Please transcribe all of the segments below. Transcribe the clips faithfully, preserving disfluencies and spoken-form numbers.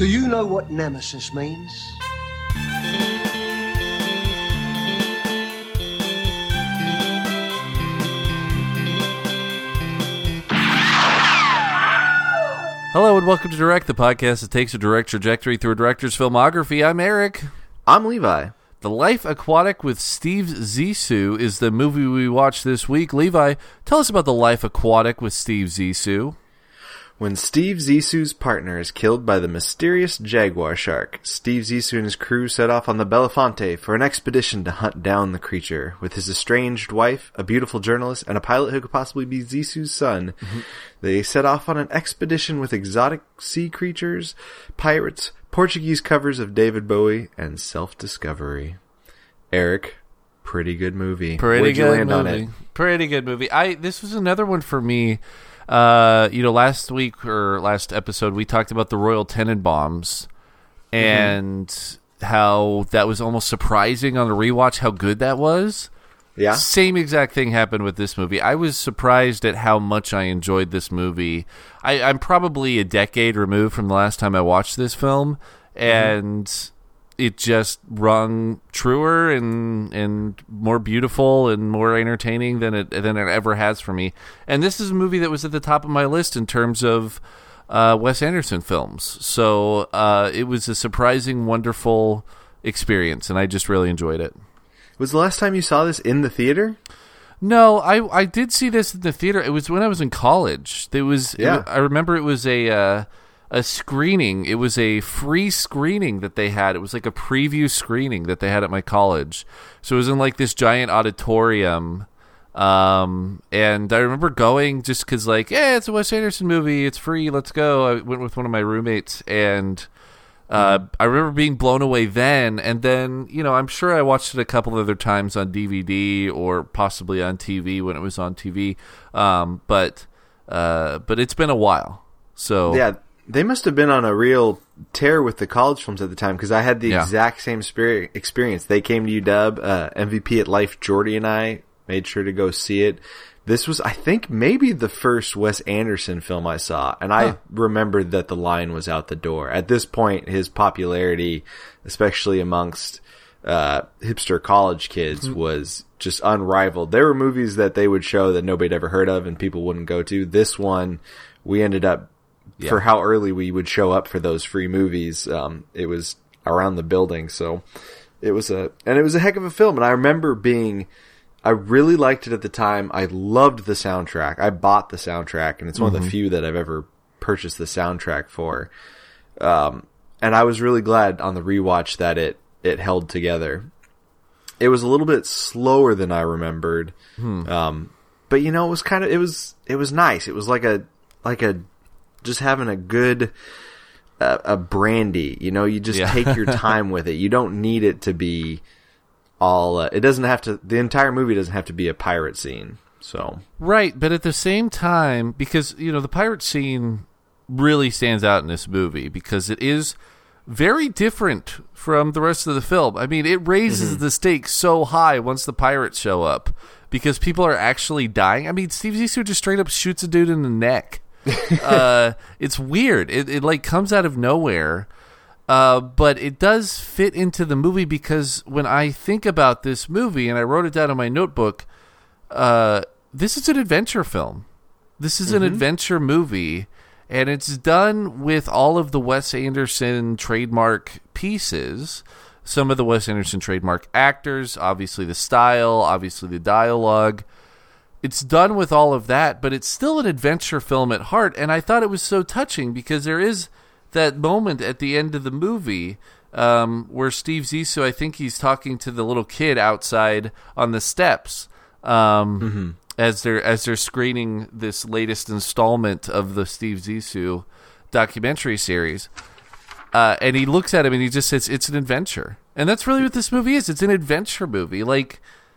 Do you know what nemesis means? Hello and welcome to Direct, the podcast that takes a direct trajectory through a director's filmography. I'm Eric. I'm Levi. The Life Aquatic with Steve Zissou is the movie we watched this week. Levi, tell us about The Life Aquatic with Steve Zissou. When Steve Zissou's partner is killed by the mysterious jaguar shark, Steve Zissou and his crew set off on the Belafonte for an expedition to hunt down the creature. With his estranged wife, a beautiful journalist, and a pilot who could possibly be Zissou's son, mm-hmm. they set off on an expedition with exotic sea creatures, pirates, Portuguese covers of David Bowie, and self-discovery. Eric, pretty good movie. Pretty Where'd good you land movie. on it? Pretty good movie. I this was another one for me. Uh, you know, last week or last episode, we talked about the Royal Tenenbaums and mm-hmm. how that was almost surprising on the rewatch how good that was. Yeah. Same exact thing happened with this movie. I was surprised at how much I enjoyed this movie. I, I'm probably a decade removed from the last time I watched this film, and mm-hmm. it just rung truer and and more beautiful and more entertaining than it than it ever has for me. And this is a movie that was at the top of my list in terms of uh, Wes Anderson films. So uh, it was a surprising, wonderful experience, and I just really enjoyed it. Was the last time you saw this in the theater? No, I I did see this in the theater. It was when I was in college. There was yeah. It, I remember it was a. Uh, A screening. It was a free screening that they had. It was like a preview screening that they had at my college. So it was in like this giant auditorium. Um, and I remember going just because, like, yeah, it's a Wes Anderson movie. It's free. Let's go. I went with one of my roommates, and uh, mm-hmm. I remember being blown away then. And then, you know, I'm sure I watched it a couple other times on D V D or possibly on T V when it was on T V. Um, but uh, but it's been a while. So yeah. They must have been on a real tear with the college films at the time, because I had the yeah. exact same spirit experience. They came to U W, uh, M V P at Life, Jordy and I made sure to go see it. This was, I think, maybe the first Wes Anderson film I saw, and I huh. remembered that the line was out the door. At this point, his popularity, especially amongst uh, hipster college kids, mm-hmm. was just unrivaled. There were movies that they would show that nobody had ever heard of and people wouldn't go to. This one, we ended up Yeah. for how early we would show up for those free movies. Um, it was around the building. So it was a, and it was a heck of a film. And I remember being, I really liked it at the time. I loved the soundtrack. I bought the soundtrack, and it's one mm-hmm. of the few that I've ever purchased the soundtrack for. Um, and I was really glad on the rewatch that it, it held together. It was a little bit slower than I remembered. Hmm. Um, but you know, it was kind of, it was, it was nice. It was like a, like a, just having a good uh, a brandy, you know, you just yeah. take your time with it. You don't need it to be all uh, it doesn't have to, the entire movie doesn't have to be a pirate scene. So right, but at the same time, because you know the pirate scene really stands out in this movie because it is very different from the rest of the film. I mean, it raises mm-hmm. the stakes so high once the pirates show up because people are actually dying. I mean, Steve Zissou just straight up shoots a dude in the neck. uh, it's weird. It, it like comes out of nowhere, uh, but it does fit into the movie because when I think about this movie, and I wrote it down in my notebook, uh, this is an adventure film. This is mm-hmm. an adventure movie, and it's done with all of the Wes Anderson trademark pieces. Some of the Wes Anderson trademark actors, obviously the style, obviously the dialogue. It's done with all of that, but it's still an adventure film at heart, and I thought it was so touching because there is that moment at the end of the movie um, where Steve Zissou, I think he's talking to the little kid outside on the steps um, mm-hmm. as they're as they're screening this latest installment of the Steve Zissou documentary series, uh, and he looks at him and he just says, "It's an adventure," and that's really what this movie is. It's an adventure movie, like.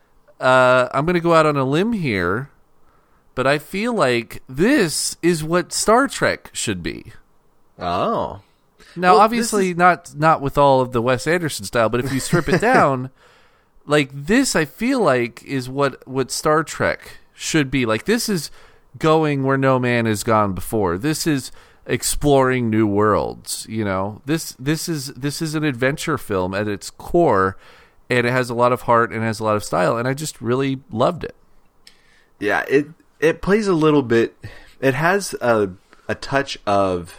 Uh, I'm going to go out on a limb here, but I feel like this is what Star Trek should be. Oh. Now, well, obviously, is... not not with all of the Wes Anderson style, but if you strip it down, like this, I feel like is what, what Star Trek should be. Like this is going where no man has gone before. This is exploring new worlds. You know, this this is this is an adventure film at its core, and it has a lot of heart and has a lot of style, and I just really loved it. Yeah, it it plays a little bit. It has a a touch of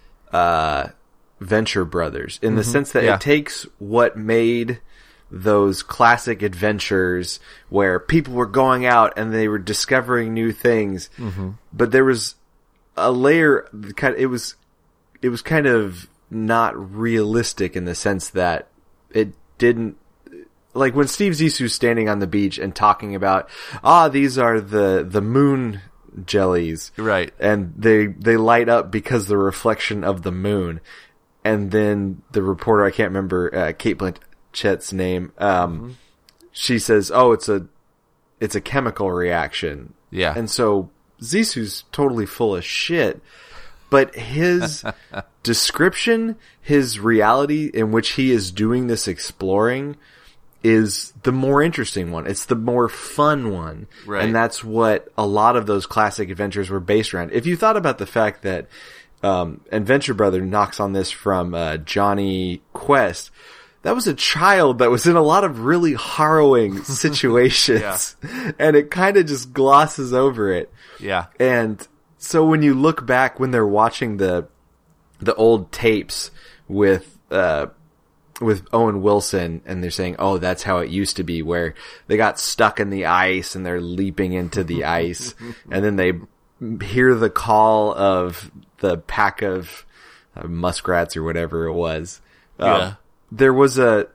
uh, Venture Brothers in the mm-hmm. sense that yeah. it takes what made those classic adventures where people were going out and they were discovering new things, mm-hmm. but there was a layer. Kind of, it was it was kind of not realistic in the sense that it didn't. Like when Steve Zissou's standing on the beach and talking about, ah, these are the, the moon jellies. Right. And they, they light up because the reflection of the moon. And then the reporter, I can't remember, uh, Kate Blanchett's name, um, mm-hmm. she says, oh, it's a, it's a chemical reaction. Yeah. And so Zissou's totally full of shit. But his description, his reality in which he is doing this exploring is the more interesting one. It's the more fun one. Right. And that's what a lot of those classic adventures were based around. If you thought about the fact that, um, and Venture Brother knocks on this from, uh, Johnny Quest, that was a child that was in a lot of really harrowing situations. Yeah. And it kind of just glosses over it. Yeah. And so when you look back, when they're watching the, the old tapes with, uh, with Owen Wilson, and they're saying, oh, that's how it used to be, where they got stuck in the ice and they're leaping into the ice, and then they hear the call of the pack of uh, muskrats or whatever it was. Yeah. Um, there was a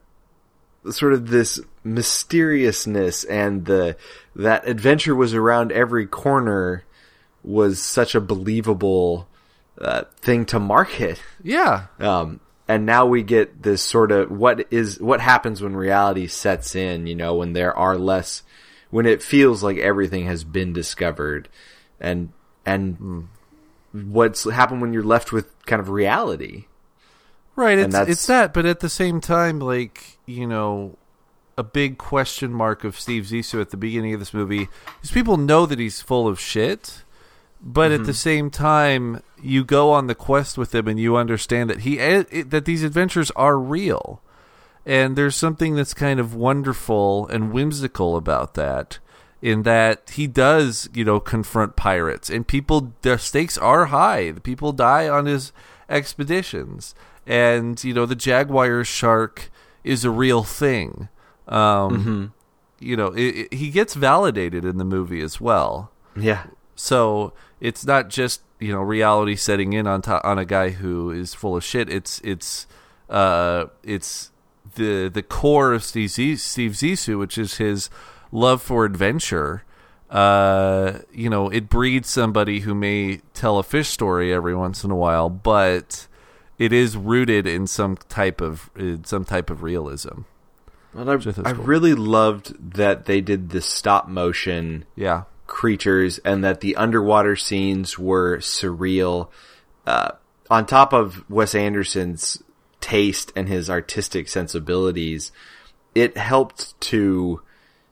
sort of this mysteriousness, and the that adventure was around every corner was such a believable uh, thing to market. Yeah. Um, And now we get this sort of what is what happens when reality sets in, you know, when there are less, when it feels like everything has been discovered, and and mm. what's happened when you're left with kind of reality. Right, it's it's that, but at the same time, like, you know, a big question mark of Steve Zissou at the beginning of this movie is people know that he's full of shit. But mm-hmm. at the same time, you go on the quest with him, and you understand that he that these adventures are real, and there's something that's kind of wonderful and whimsical about that. In that he does, you know, confront pirates, and people, their stakes are high. The people die on his expeditions, and you know the jaguar shark is a real thing. Um, mm-hmm. You know, it, it, he gets validated in the movie as well. Yeah. So it's not just, you know, reality setting in on to- on a guy who is full of shit. It's it's uh it's the the core of Steve Z- Steve Zissou, which is his love for adventure. Uh, you know, it breeds somebody who may tell a fish story every once in a while, but it is rooted in some type of in some type of realism. Well, I, I cool. really loved that they did the stop motion. Yeah. Creatures, and that the underwater scenes were surreal. Uh, on top of Wes Anderson's taste and his artistic sensibilities, it helped to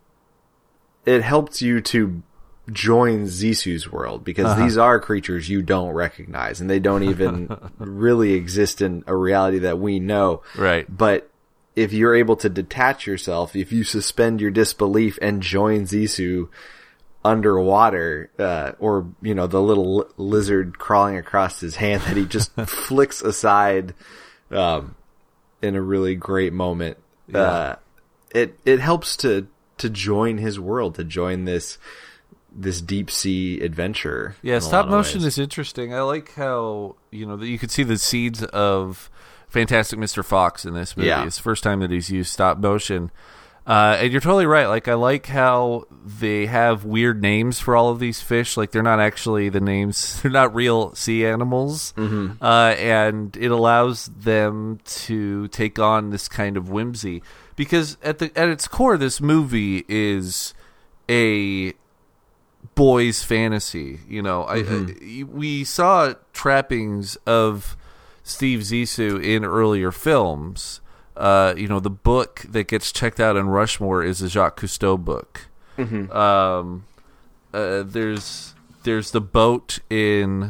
it helped you to join Zissou's world, because uh-huh. these are creatures you don't recognize, and they don't even really exist in a reality that we know. Right. But if you're able to detach yourself, if you suspend your disbelief and join Zissou underwater, uh, or, you know, the little li- lizard crawling across his hand that he just flicks aside, um, in a really great moment. Yeah. Uh, it, it helps to, to join his world, to join this, this deep sea adventure. Yeah. Stop motion is interesting. I like how, you know, that you could see the seeds of Fantastic Mister Fox in this movie. Yeah. It's the first time that he's used stop motion. Uh, and you're totally right. Like, I like how they have weird names for all of these fish. Like, they're not actually the names. They're not real sea animals. Mm-hmm. Uh, and it allows them to take on this kind of whimsy. Because at the at its core, this movie is a boys' fantasy. You know, mm-hmm. I, I, we saw trappings of Steve Zissou in earlier films. Uh, you know, the book that gets checked out in Rushmore is a Jacques Cousteau book. Mm-hmm. Um, uh, there's there's the boat in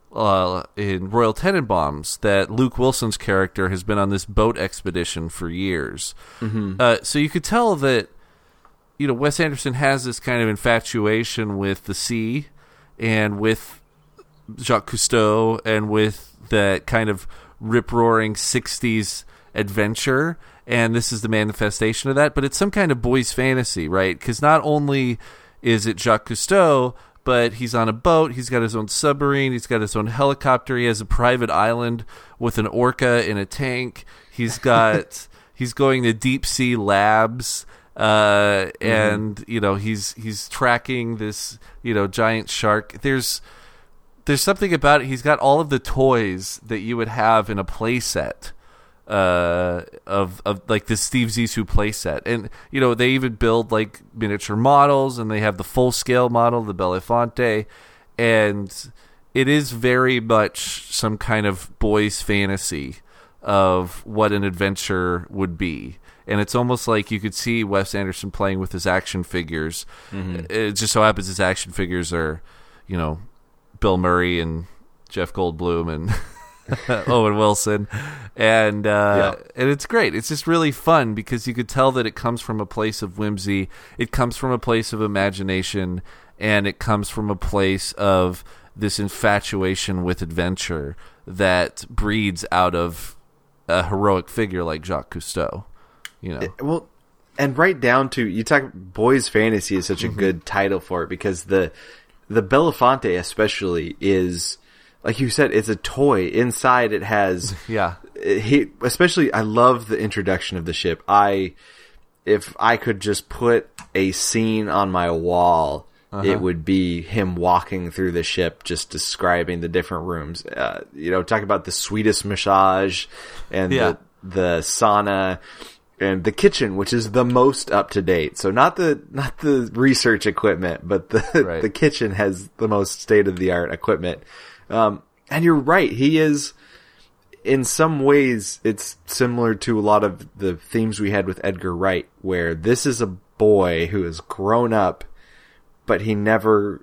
uh, in Royal Tenenbaums that Luke Wilson's character has been on this boat expedition for years. Mm-hmm. Uh, so you could tell that, you know, Wes Anderson has this kind of infatuation with the sea and with Jacques Cousteau and with that kind of rip-roaring sixties adventure, and this is the manifestation of that, but it's some kind of boy's fantasy, right? Because not only is it Jacques Cousteau, but he's on a boat, he's got his own submarine, he's got his own helicopter, he has a private island with an orca in a tank, he's got he's going to deep sea labs, uh, and mm-hmm. you know he's he's tracking this you know giant shark. There's there's something about it. He's got all of the toys that you would have in a play set. Uh, of of like the Steve Zissou playset, and you know they even build like miniature models, and they have the full scale model, the Belafonte, and it is very much some kind of boy's fantasy of what an adventure would be, and it's almost like you could see Wes Anderson playing with his action figures. Mm-hmm. It just so happens his action figures are, you know, Bill Murray and Jeff Goldblum and. Owen Wilson, and uh, yeah. and it's great. It's just really fun because you could tell that it comes from a place of whimsy, it comes from a place of imagination, and it comes from a place of this infatuation with adventure that breeds out of a heroic figure like Jacques Cousteau. You know, it, well, and right down to you talk. Boys' Fantasy is such a mm-hmm. good title for it because the the Belafonte especially is. Like you said, it's a toy. Inside it has... Yeah. He, especially, I love the introduction of the ship. I, if I could just put a scene on my wall, uh-huh. it would be him walking through the ship, just describing the different rooms. Uh, you know, talk about the Swedish massage and yeah. the, the sauna and the kitchen, which is the most up to date. So not the, not the research equipment, but the, right. the kitchen has the most state of the art equipment. Um, and you're right. He is, in some ways, it's similar to a lot of the themes we had with Edgar Wright, where this is a boy who has grown up, but he never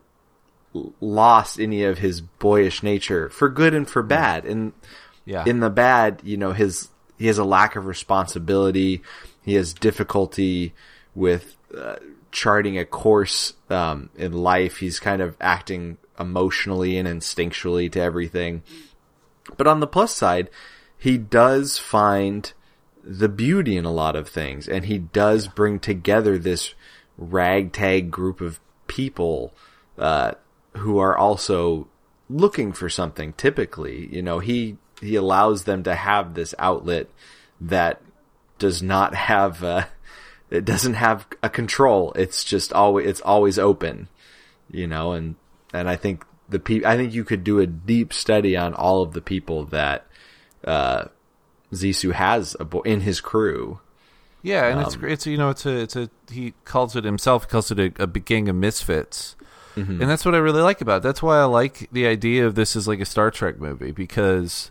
lost any of his boyish nature for good and for bad. And yeah. in the bad, you know, his, he has a lack of responsibility. He has difficulty with, uh, charting a course, um, in life. He's kind of acting emotionally and instinctually to everything. But on the plus side, he does find the beauty in a lot of things, and he does bring together this ragtag group of people uh who are also looking for something. Typically, you know, he he allows them to have this outlet that does not have uh it doesn't have a control. It's just always it's always open, you know, and And I think the pe- I think you could do a deep study on all of the people that uh, Zissou has in his crew. Yeah, and um, it's it's you know it's a it's a he calls it himself he calls it a, a gang of misfits, mm-hmm. and that's what I really like about it. That's why I like the idea of this as like a Star Trek movie because,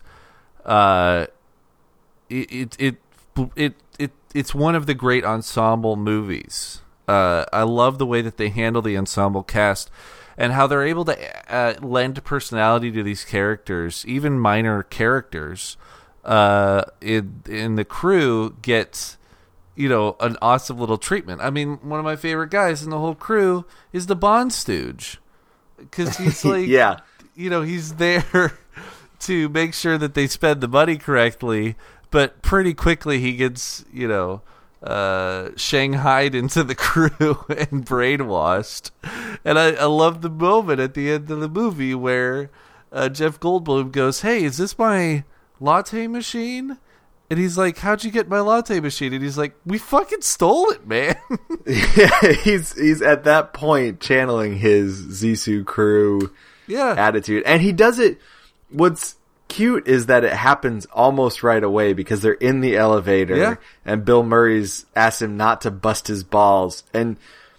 uh, it it it it, it it's one of the great ensemble movies. Uh, I love the way that they handle the ensemble cast. And how they're able to uh, lend personality to these characters, even minor characters, uh, in, in the crew get, you know, an awesome little treatment. I mean, one of my favorite guys in the whole crew is the Bond stooge. Because he's like, yeah. you know, he's there to make sure that they spend the money correctly, but pretty quickly he gets, you know... Uh, shanghaied into the crew and brainwashed. And I, I love the moment at the end of the movie where uh, Jeff Goldblum goes, "Hey, is this my latte machine?" And he's like, "How'd you get my latte machine?" And he's like, "We fucking stole it, man." Yeah, he's he's at that point channeling his Zissou crew yeah. attitude. And he does it. What's cute is that it happens almost right away because they're in the elevator yeah. and Bill Murray's asked him not to bust his balls, and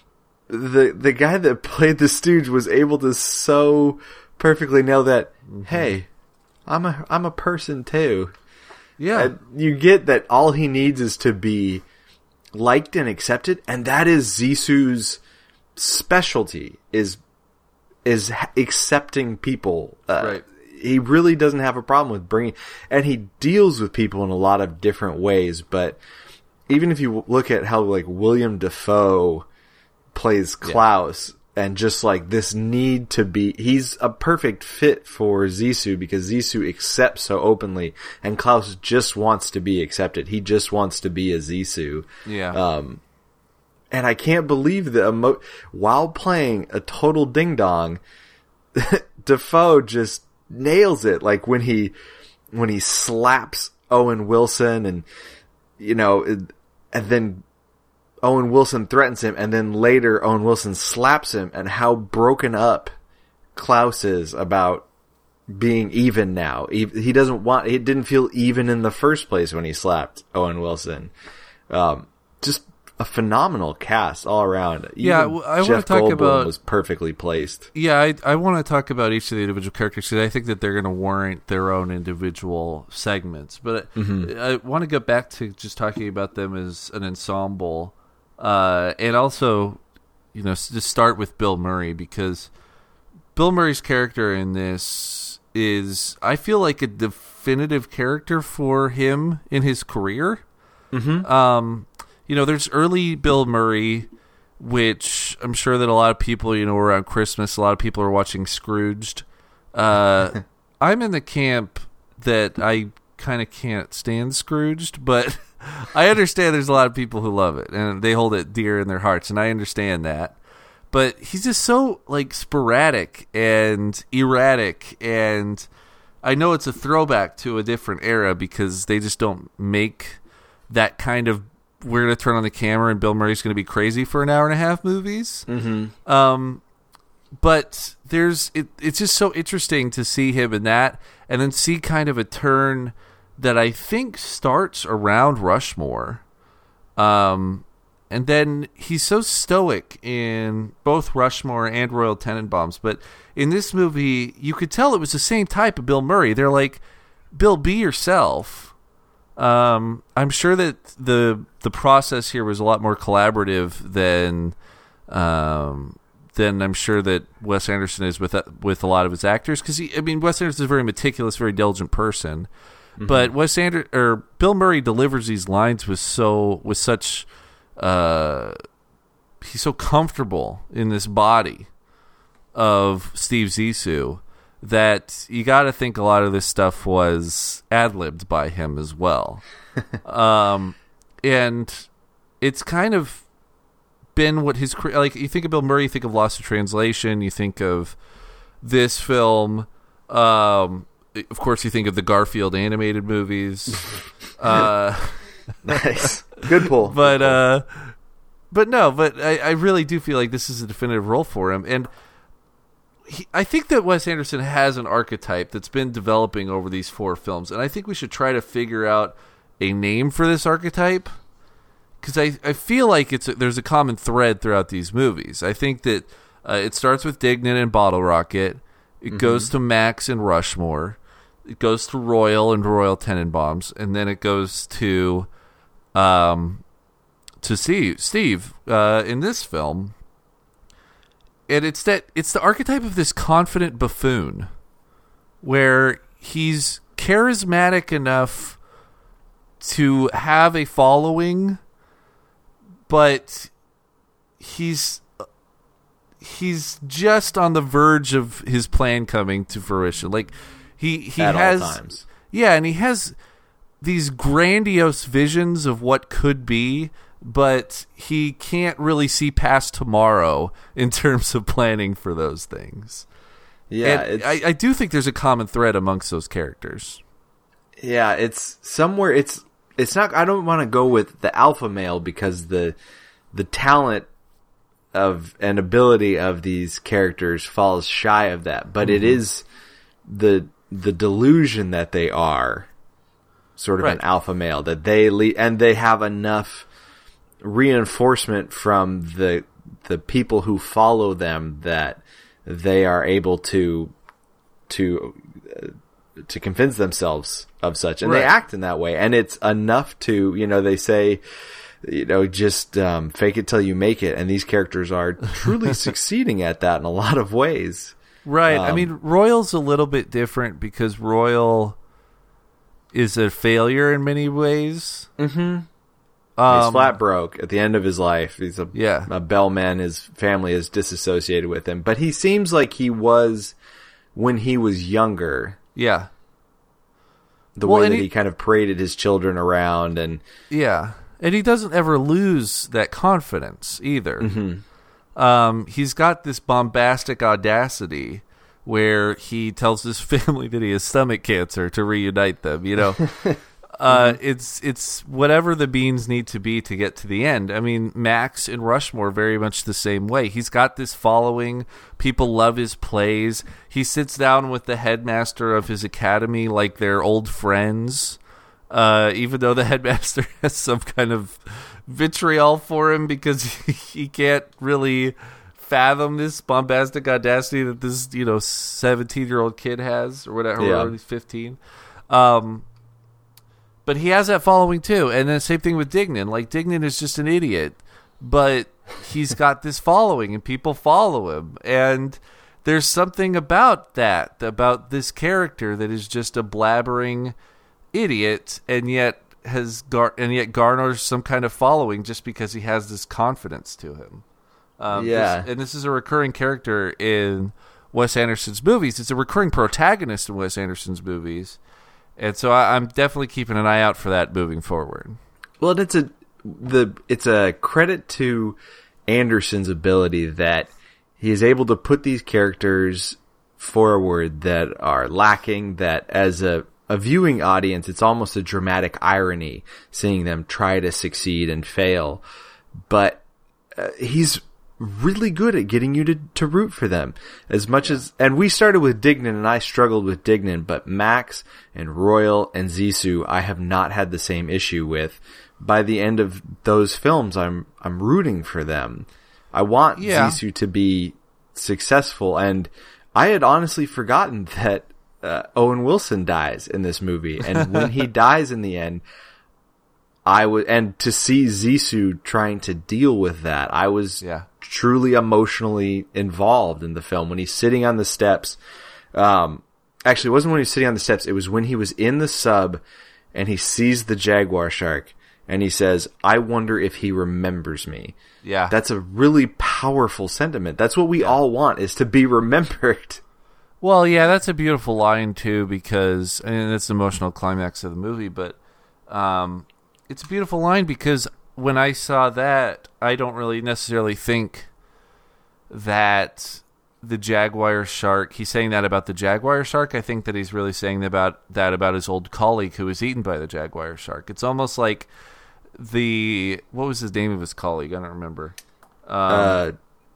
the the guy that played the stooge was able to so perfectly nail that. Mm-hmm. Hey, I'm a I'm a person too. Yeah, and you get that all he needs is to be liked and accepted, and that is Zissou's specialty is is accepting people. Uh, right. he really doesn't have a problem with bringing, and he deals with people in a lot of different ways. But even if you look at how like William Dafoe plays Klaus, yeah. and just like this need to be, he's a perfect fit for Zissou because Zissou accepts so openly, and Klaus just wants to be accepted. He just wants to be a Zissou. Yeah. Um, and I can't believe that emo- while playing a total ding dong, Dafoe just nails it. Like when he when he slaps Owen Wilson, and you know, and then Owen Wilson threatens him, and then later Owen Wilson slaps him, and how broken up Klaus is about being even now. He, he doesn't want. He didn't feel even in the first place when he slapped Owen Wilson. Um, just a phenomenal cast all around. Even yeah, well, I want Jeff to talk Goldblum about was perfectly placed. Yeah, I I want to talk about each of the individual characters because I think that they're going to warrant their own individual segments. But mm-hmm. I, I want to go back to just talking about them as an ensemble, uh, and also, you know, just start with Bill Murray because Bill Murray's character in this is, I feel like, a definitive character for him in his career. Mm-hmm. Um. You know, there's early Bill Murray, which I'm sure that a lot of people, you know, around Christmas, a lot of people are watching Scrooged. Uh, I'm in the camp that I kind of can't stand Scrooged, but I understand there's a lot of people who love it, and they hold it dear in their hearts, and I understand that. But he's just so, like, sporadic and erratic, and I know it's a throwback to a different era because they just don't make that kind of we're going to turn on the camera and Bill Murray's going to be crazy for an hour and a half movies. Mm-hmm. Um, but there's it, it's just so interesting to see him in that and then see kind of a turn that I think starts around Rushmore. Um, and then he's so stoic in both Rushmore and Royal Tenenbaums. But in this movie, you could tell it was the same type of Bill Murray. They're like, Bill, be yourself. Um, I'm sure that the the process here was a lot more collaborative than um, than I'm sure that Wes Anderson is with with a lot of his actors because I mean Wes Anderson is a very meticulous, very diligent person, mm-hmm. but Wes Ander- or Bill Murray delivers these lines with so with such uh, he's so comfortable in this body of Steve Zissou that you got to think a lot of this stuff was ad-libbed by him as well. um, and it's kind of been what his career... Like, you think of Bill Murray, you think of Lost in Translation, you think of this film. Um, of course, you think of the Garfield animated movies. uh, nice. Good pull. But, uh, but no, but I, I really do feel like this is a definitive role for him. And He, I think that Wes Anderson has an archetype that's been developing over these four films, and I think we should try to figure out a name for this archetype because I, I feel like it's a, there's a common thread throughout these movies. I think that uh, it starts with Dignan and Bottle Rocket, it mm-hmm. goes to Max and Rushmore, it goes to Royal and Royal Tenenbaums, and then it goes to um to Steve, Steve uh, in this film. And it's that it's the archetype of this confident buffoon where he's charismatic enough to have a following, but he's he's just on the verge of his plan coming to fruition. Like he he At has all times. Yeah, and he has these grandiose visions of what could be, but he can't really see past tomorrow in terms of planning for those things. Yeah, and I, I do think there's a common thread amongst those characters. Yeah, it's somewhere. It's it's not. I don't want to go with the alpha male because the the talent of and ability of these characters falls shy of that. But mm-hmm. it is the the delusion that they are sort of right. an alpha male, that they lead, and they have enough reinforcement from the the people who follow them that they are able to to uh, to convince themselves of such, and right. they act in that way, and it's enough to, you know, they say, you know, just um, fake it till you make it, and these characters are truly succeeding at that in a lot of ways. Right. Um, I mean, Royal's a little bit different because Royal is a failure in many ways. Mm-hmm. Um, he's flat broke at the end of his life. He's a, Yeah. a bellman. His family is disassociated with him. But he seems like he was when he was younger. Yeah. The Well, way and that he- he kind of paraded his children around. And Yeah. And he doesn't ever lose that confidence either. Um, he's got this bombastic audacity where he tells his family that he has stomach cancer to reunite them, you know. uh, it's it's whatever the beans need to be to get to the end. I mean, Max in Rushmore very much the same way. He's got this following. People love his plays. He sits down with the headmaster of his academy like they're old friends. Uh, even though the headmaster has some kind of vitriol for him because he, he can't really fathom this bombastic audacity that this, you know, seventeen-year-old kid has, or whatever, Yeah. or he's fifteen. Um, but he has that following too. And then same thing with Dignan. Like, Dignan is just an idiot, but he's got this following and people follow him. And there's something about that, about this character that is just a blabbering idiot, and yet has gar- and yet garners some kind of following just because he has this confidence to him. Um, Yeah. this- and this is a recurring character in Wes Anderson's movies. It's a recurring protagonist in Wes Anderson's movies, and so I, I'm definitely keeping an eye out for that moving forward. well, it's a the it's a credit to Anderson's ability that he is able to put these characters forward that are lacking. That as a a viewing audience, it's almost a dramatic irony seeing them try to succeed and fail. But uh, he's really good at getting you to, to root for them as much yeah. as, and we started with Dignan and I struggled with Dignan, but Max and Royal and Zissou, I have not had the same issue with. By the end of those films, I'm, I'm rooting for them. I want yeah. Zissou to be successful. And I had honestly forgotten that Uh, Owen Wilson dies in this movie, and when he dies in the end, I was, and to see Zissou trying to deal with that, I was Yeah. truly emotionally involved in the film. When he's sitting on the steps, um, actually, it wasn't when he was sitting on the steps. It was when he was in the sub, and he sees the jaguar shark, and he says, "I wonder if he remembers me." Yeah, That's a really powerful sentiment. That's what we all want, is to be remembered. Well, yeah, that's a beautiful line too, because I mean, that's the emotional climax of the movie. But um, it's a beautiful line because when I saw that, I don't really necessarily think that the jaguar shark. He's saying that about the jaguar shark. I think that he's really saying about that about his old colleague who was eaten by the jaguar shark. It's almost like the what was his name of his colleague? I don't remember. Um, uh,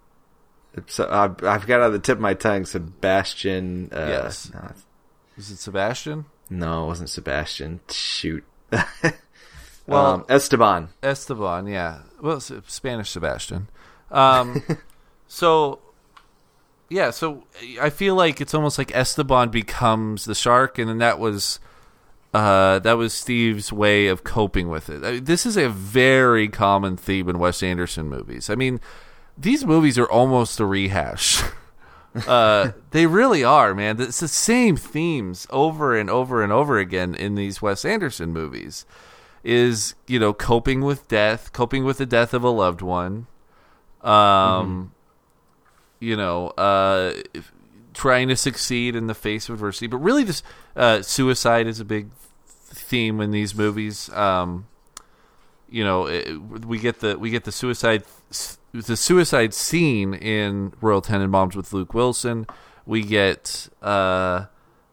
So I've, I've got on the tip of my tongue Sebastian. Uh, Yes. No, was it Sebastian? no, it wasn't Sebastian. Shoot. Well, um, Esteban. Esteban, yeah. Well, it's Spanish Sebastian. Um, so, yeah, so I feel like it's almost like Esteban becomes the shark, and then that was uh, that was Steve's way of coping with it. I mean, this is a very common theme in Wes Anderson movies. I mean, these movies are almost a rehash. uh, they really are, man. It's the same themes over and over and over again in these Wes Anderson movies. Is, you know, coping with death, coping with the death of a loved one, um, mm-hmm. you know, uh, trying to succeed in the face of adversity. But really, this uh, suicide is a big theme in these movies. Um, you know, it, we get the we get the suicide the suicide scene in Royal Tenenbaums with Luke Wilson. We get uh,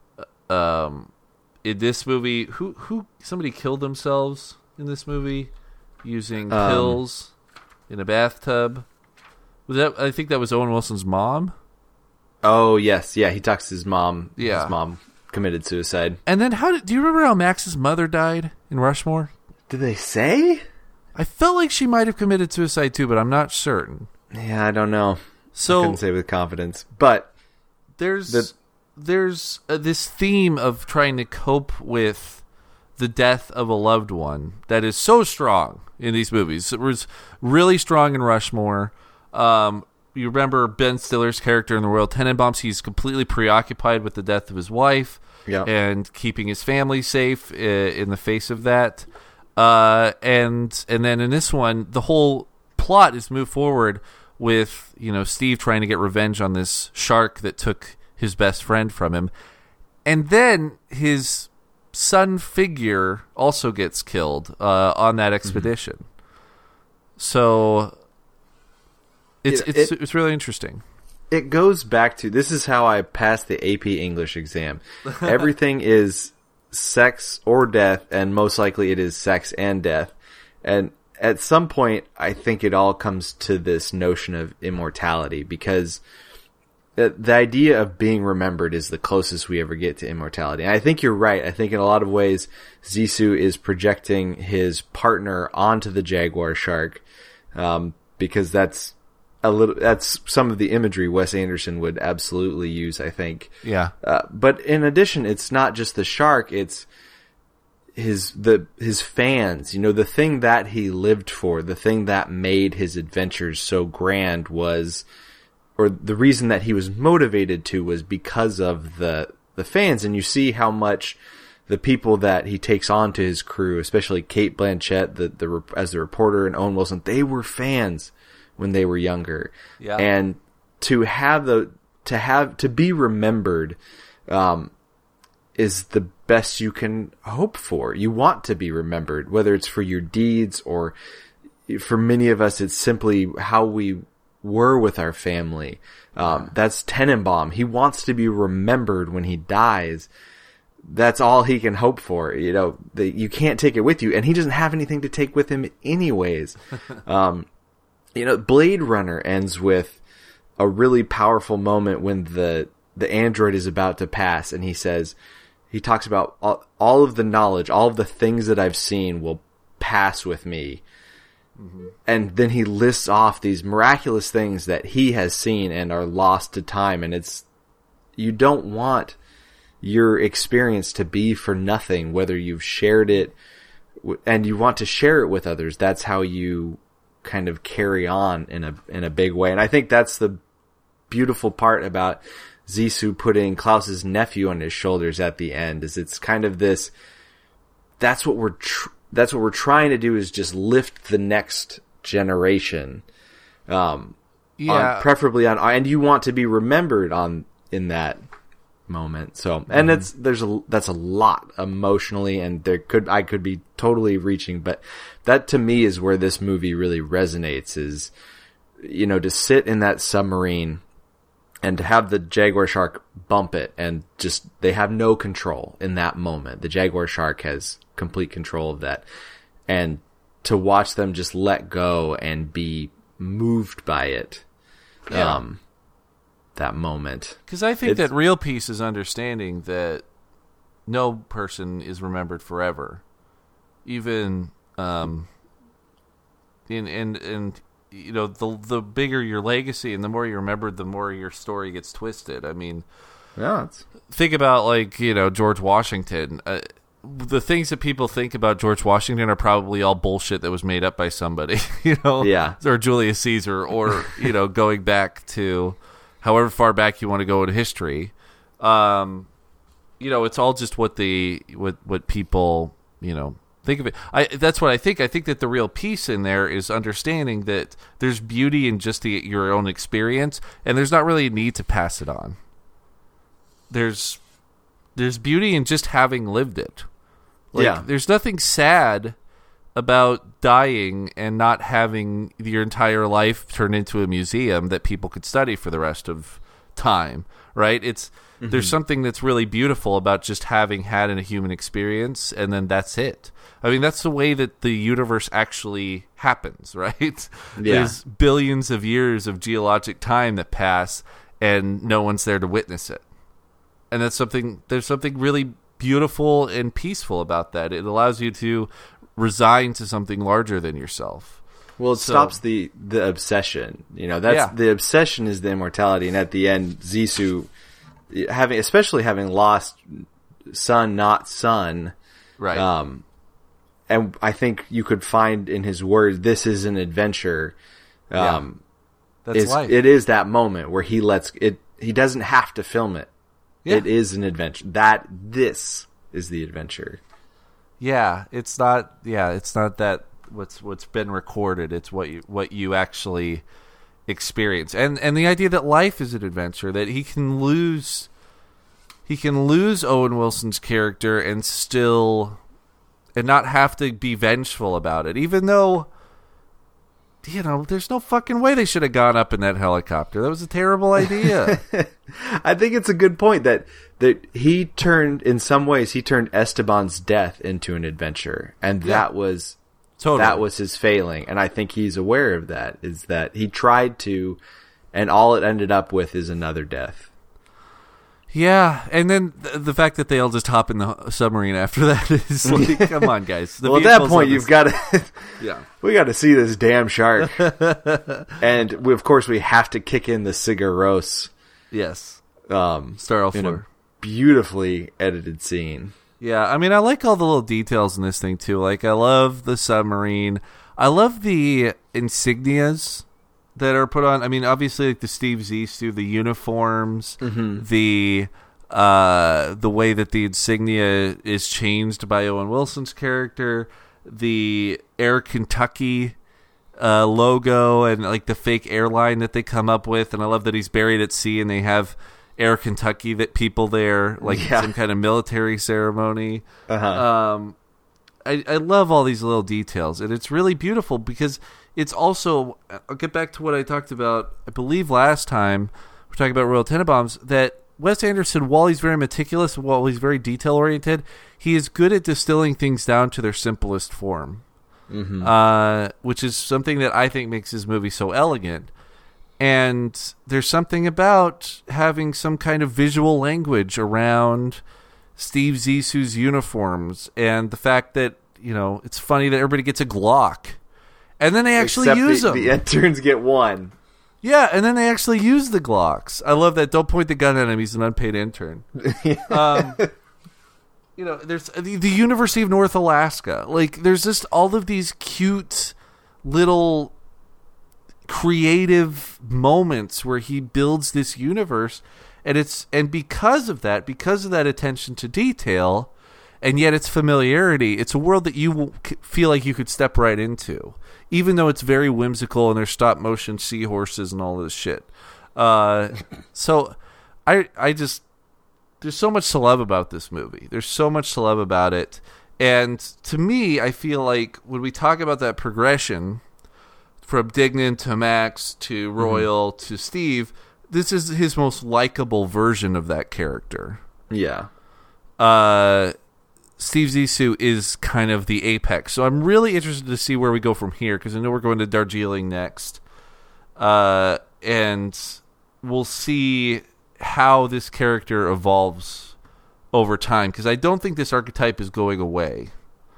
um. in this movie, who who somebody killed themselves in this movie using Um, pills in a bathtub. Was that? I think that was Owen Wilson's mom. Oh yes, yeah. He talks to his mom. Yeah. His mom committed suicide. And then how did? Do you remember how Max's mother died in Rushmore? Did they say? I felt like she might have committed suicide too, but I'm not certain. Yeah, I don't know. So I couldn't say with confidence, but there's the- there's uh, this theme of trying to cope with the death of a loved one that is so strong in these movies. It was really strong in Rushmore. Um, you remember Ben Stiller's character in The Royal Tenenbaums. He's completely preoccupied with the death of his wife Yeah. and keeping his family safe uh, in the face of that. Uh, and and then in this one, the whole plot is moved forward with, you know, Steve trying to get revenge on this shark that took his best friend from him. And then his son figure also gets killed uh, on that expedition. Mm-hmm. So it's it, it's it, it's really interesting. It goes back to, this is how I passed the A P English exam. Everything is sex or death, and most likely it is sex and death. And at some point, I think it all comes to this notion of immortality, because the, the idea of being remembered is the closest we ever get to immortality. And I think you're right. I think in a lot of ways, Zissou is projecting his partner onto the jaguar shark, um, because that's a little, that's some of the imagery Wes Anderson would absolutely use, I think. Yeah. Uh, but in addition, it's not just the shark, it's his, the, his fans, you know, the thing that he lived for, the thing that made his adventures so grand was, or the reason that he was motivated to was because of the, the fans. And you see how much the people that he takes on to his crew, especially Cate Blanchett, the, the, as the reporter, and Owen Wilson, they were fans when they were younger. Yeah. And to have the, to have, to be remembered, um, is the best you can hope for. You want to be remembered, whether it's for your deeds, or for many of us, it's simply how we were with our family. Um, that's Tenenbaum. He wants to be remembered when he dies. That's all he can hope for. You know, the, you can't take it with you, and he doesn't have anything to take with him anyways. um, You know, Blade Runner ends with a really powerful moment when the the android is about to pass, and he says, he talks about all, all of the knowledge, all of the things that I've seen will pass with me. Mm-hmm. And then he lists off these miraculous things that he has seen and are lost to time. And it's, you don't want your experience to be for nothing, whether you've shared it, and you want to share it with others. That's how you kind of carry on in a in a big way. And I think that's the beautiful part about Zissou putting Klaus's nephew on his shoulders at the end, is it's kind of this, that's what we're tr- that's what we're trying to do, is just lift the next generation, um Yeah. on, preferably on, and you want to be remembered on in that moment. So, and it's, there's a, that's a lot emotionally, and there could, I could be totally reaching, but that to me is where this movie really resonates, is, you know, to sit in that submarine and to have the jaguar shark bump it, and just, they have no control in that moment. The jaguar shark has complete control of that. And to watch them just let go and be moved by it. Yeah. Um, that moment. Because I think It's- that real peace is understanding that no person is remembered forever. Even, um, in, and, and, you know, the the bigger your legacy and the more you're remembered, the more your story gets twisted. I mean, Yeah, it's, think about, like, you know, George Washington. Uh, the things that people think about George Washington are probably all bullshit that was made up by somebody, you know? Yeah. Or Julius Caesar, or, you know, going back to however far back you want to go in history. Um, you know, it's all just what the, what, what people, you know, think of it. I, that's what I think. I think that the real piece in there is understanding that there's beauty in just the, your own experience, and there's not really a need to pass it on. There's, there's beauty in just having lived it. Like, yeah. There's nothing sad about dying and not having your entire life turned into a museum that people could study for the rest of time, right? It's mm-hmm. There's something that's really beautiful about just having had a human experience, and then that's it. I mean, that's the way that the universe actually happens, right? Yeah. There's billions of years of geologic time that pass, and no one's there to witness it. And that's something, there's something really beautiful and peaceful about that. It allows you to resign to something larger than yourself. Well, it So- stops the, the obsession. You know, that's, Yeah. the obsession is the immortality. And at the end, Zissou, having, especially having lost son, not son, Right. um, and I think you could find in his words, this is an adventure. Um, That's is, life. It is that moment where he lets it. He doesn't have to film it. Yeah. It is an adventure. That this is the adventure. Yeah, it's not. Yeah, it's not that what's what's been recorded. It's what you what you actually experience, and and the idea that life is an adventure. That he can lose, he can lose Owen Wilson's character and still, and not have to be vengeful about it, even though. You know, there's no fucking way they should have gone up in that helicopter. That was a terrible idea. I think it's a good point that that he turned, in some ways, he turned Esteban's death into an adventure, and Yeah. that was Totally. that was his failing. And I think he's aware of that. Is that he tried to, and all it ended up with is another death. Yeah, and then th- the fact that they all just hop in the submarine after that is like, come on, guys. The Well, at that vehicles point, on you've this- got to. Yeah. We got to see this damn shark, and we, of course we have to kick in the cigaros. Yes. Um, Star in a Fleur. beautifully edited scene. Yeah, I mean, I like all the little details in this thing, too. Like, I love the submarine. I love the insignias that are put on. I mean, obviously, like the Steve Zissou, the uniforms, Mm-hmm. the uh, the way that the insignia is changed by Owen Wilson's character, the Air Kentucky uh, logo, and like the fake airline that they come up with. And I love that he's buried at sea, and they have Air Kentucky that people there, like Yeah. some kind of military ceremony. Uh-huh. Um, I, I love all these little details, and it's really beautiful because it's also, I'll get back to what I talked about, I believe last time, we're talking about Royal Tenenbaums, that Wes Anderson, while he's very meticulous, while he's very detail-oriented, he is good at distilling things down to their simplest form, Mm-hmm. uh, which is something that I think makes his movie so elegant. And there's something about having some kind of visual language around Steve Zissou's uniforms and the fact that, you know, it's funny that everybody gets a Glock. And then they actually Except use the, them. The interns get one. Yeah, and then they actually use the Glocks. I love that. Don't point the gun at him. He's an unpaid intern. um, you know, there's the, the University of North Alaska. Like, there's just all of these cute little creative moments where he builds this universe, and it's and because of that, because of that attention to detail, and yet its familiarity, it's a world that you will feel like you could step right into, even though it's very whimsical and there's stop motion seahorses and all this shit. Uh, so, I I just there's so much to love about this movie. There's so much to love about it, and to me, I feel like when we talk about that progression from Dignan to Max to Royal mm-hmm. to Steve, this is his most likable version of that character. Yeah. Uh, Steve Zissou is kind of the apex. So I'm really interested to see where we go from here, because I know we're going to Darjeeling next. Uh, and we'll see how this character evolves over time, because I don't think this archetype is going away.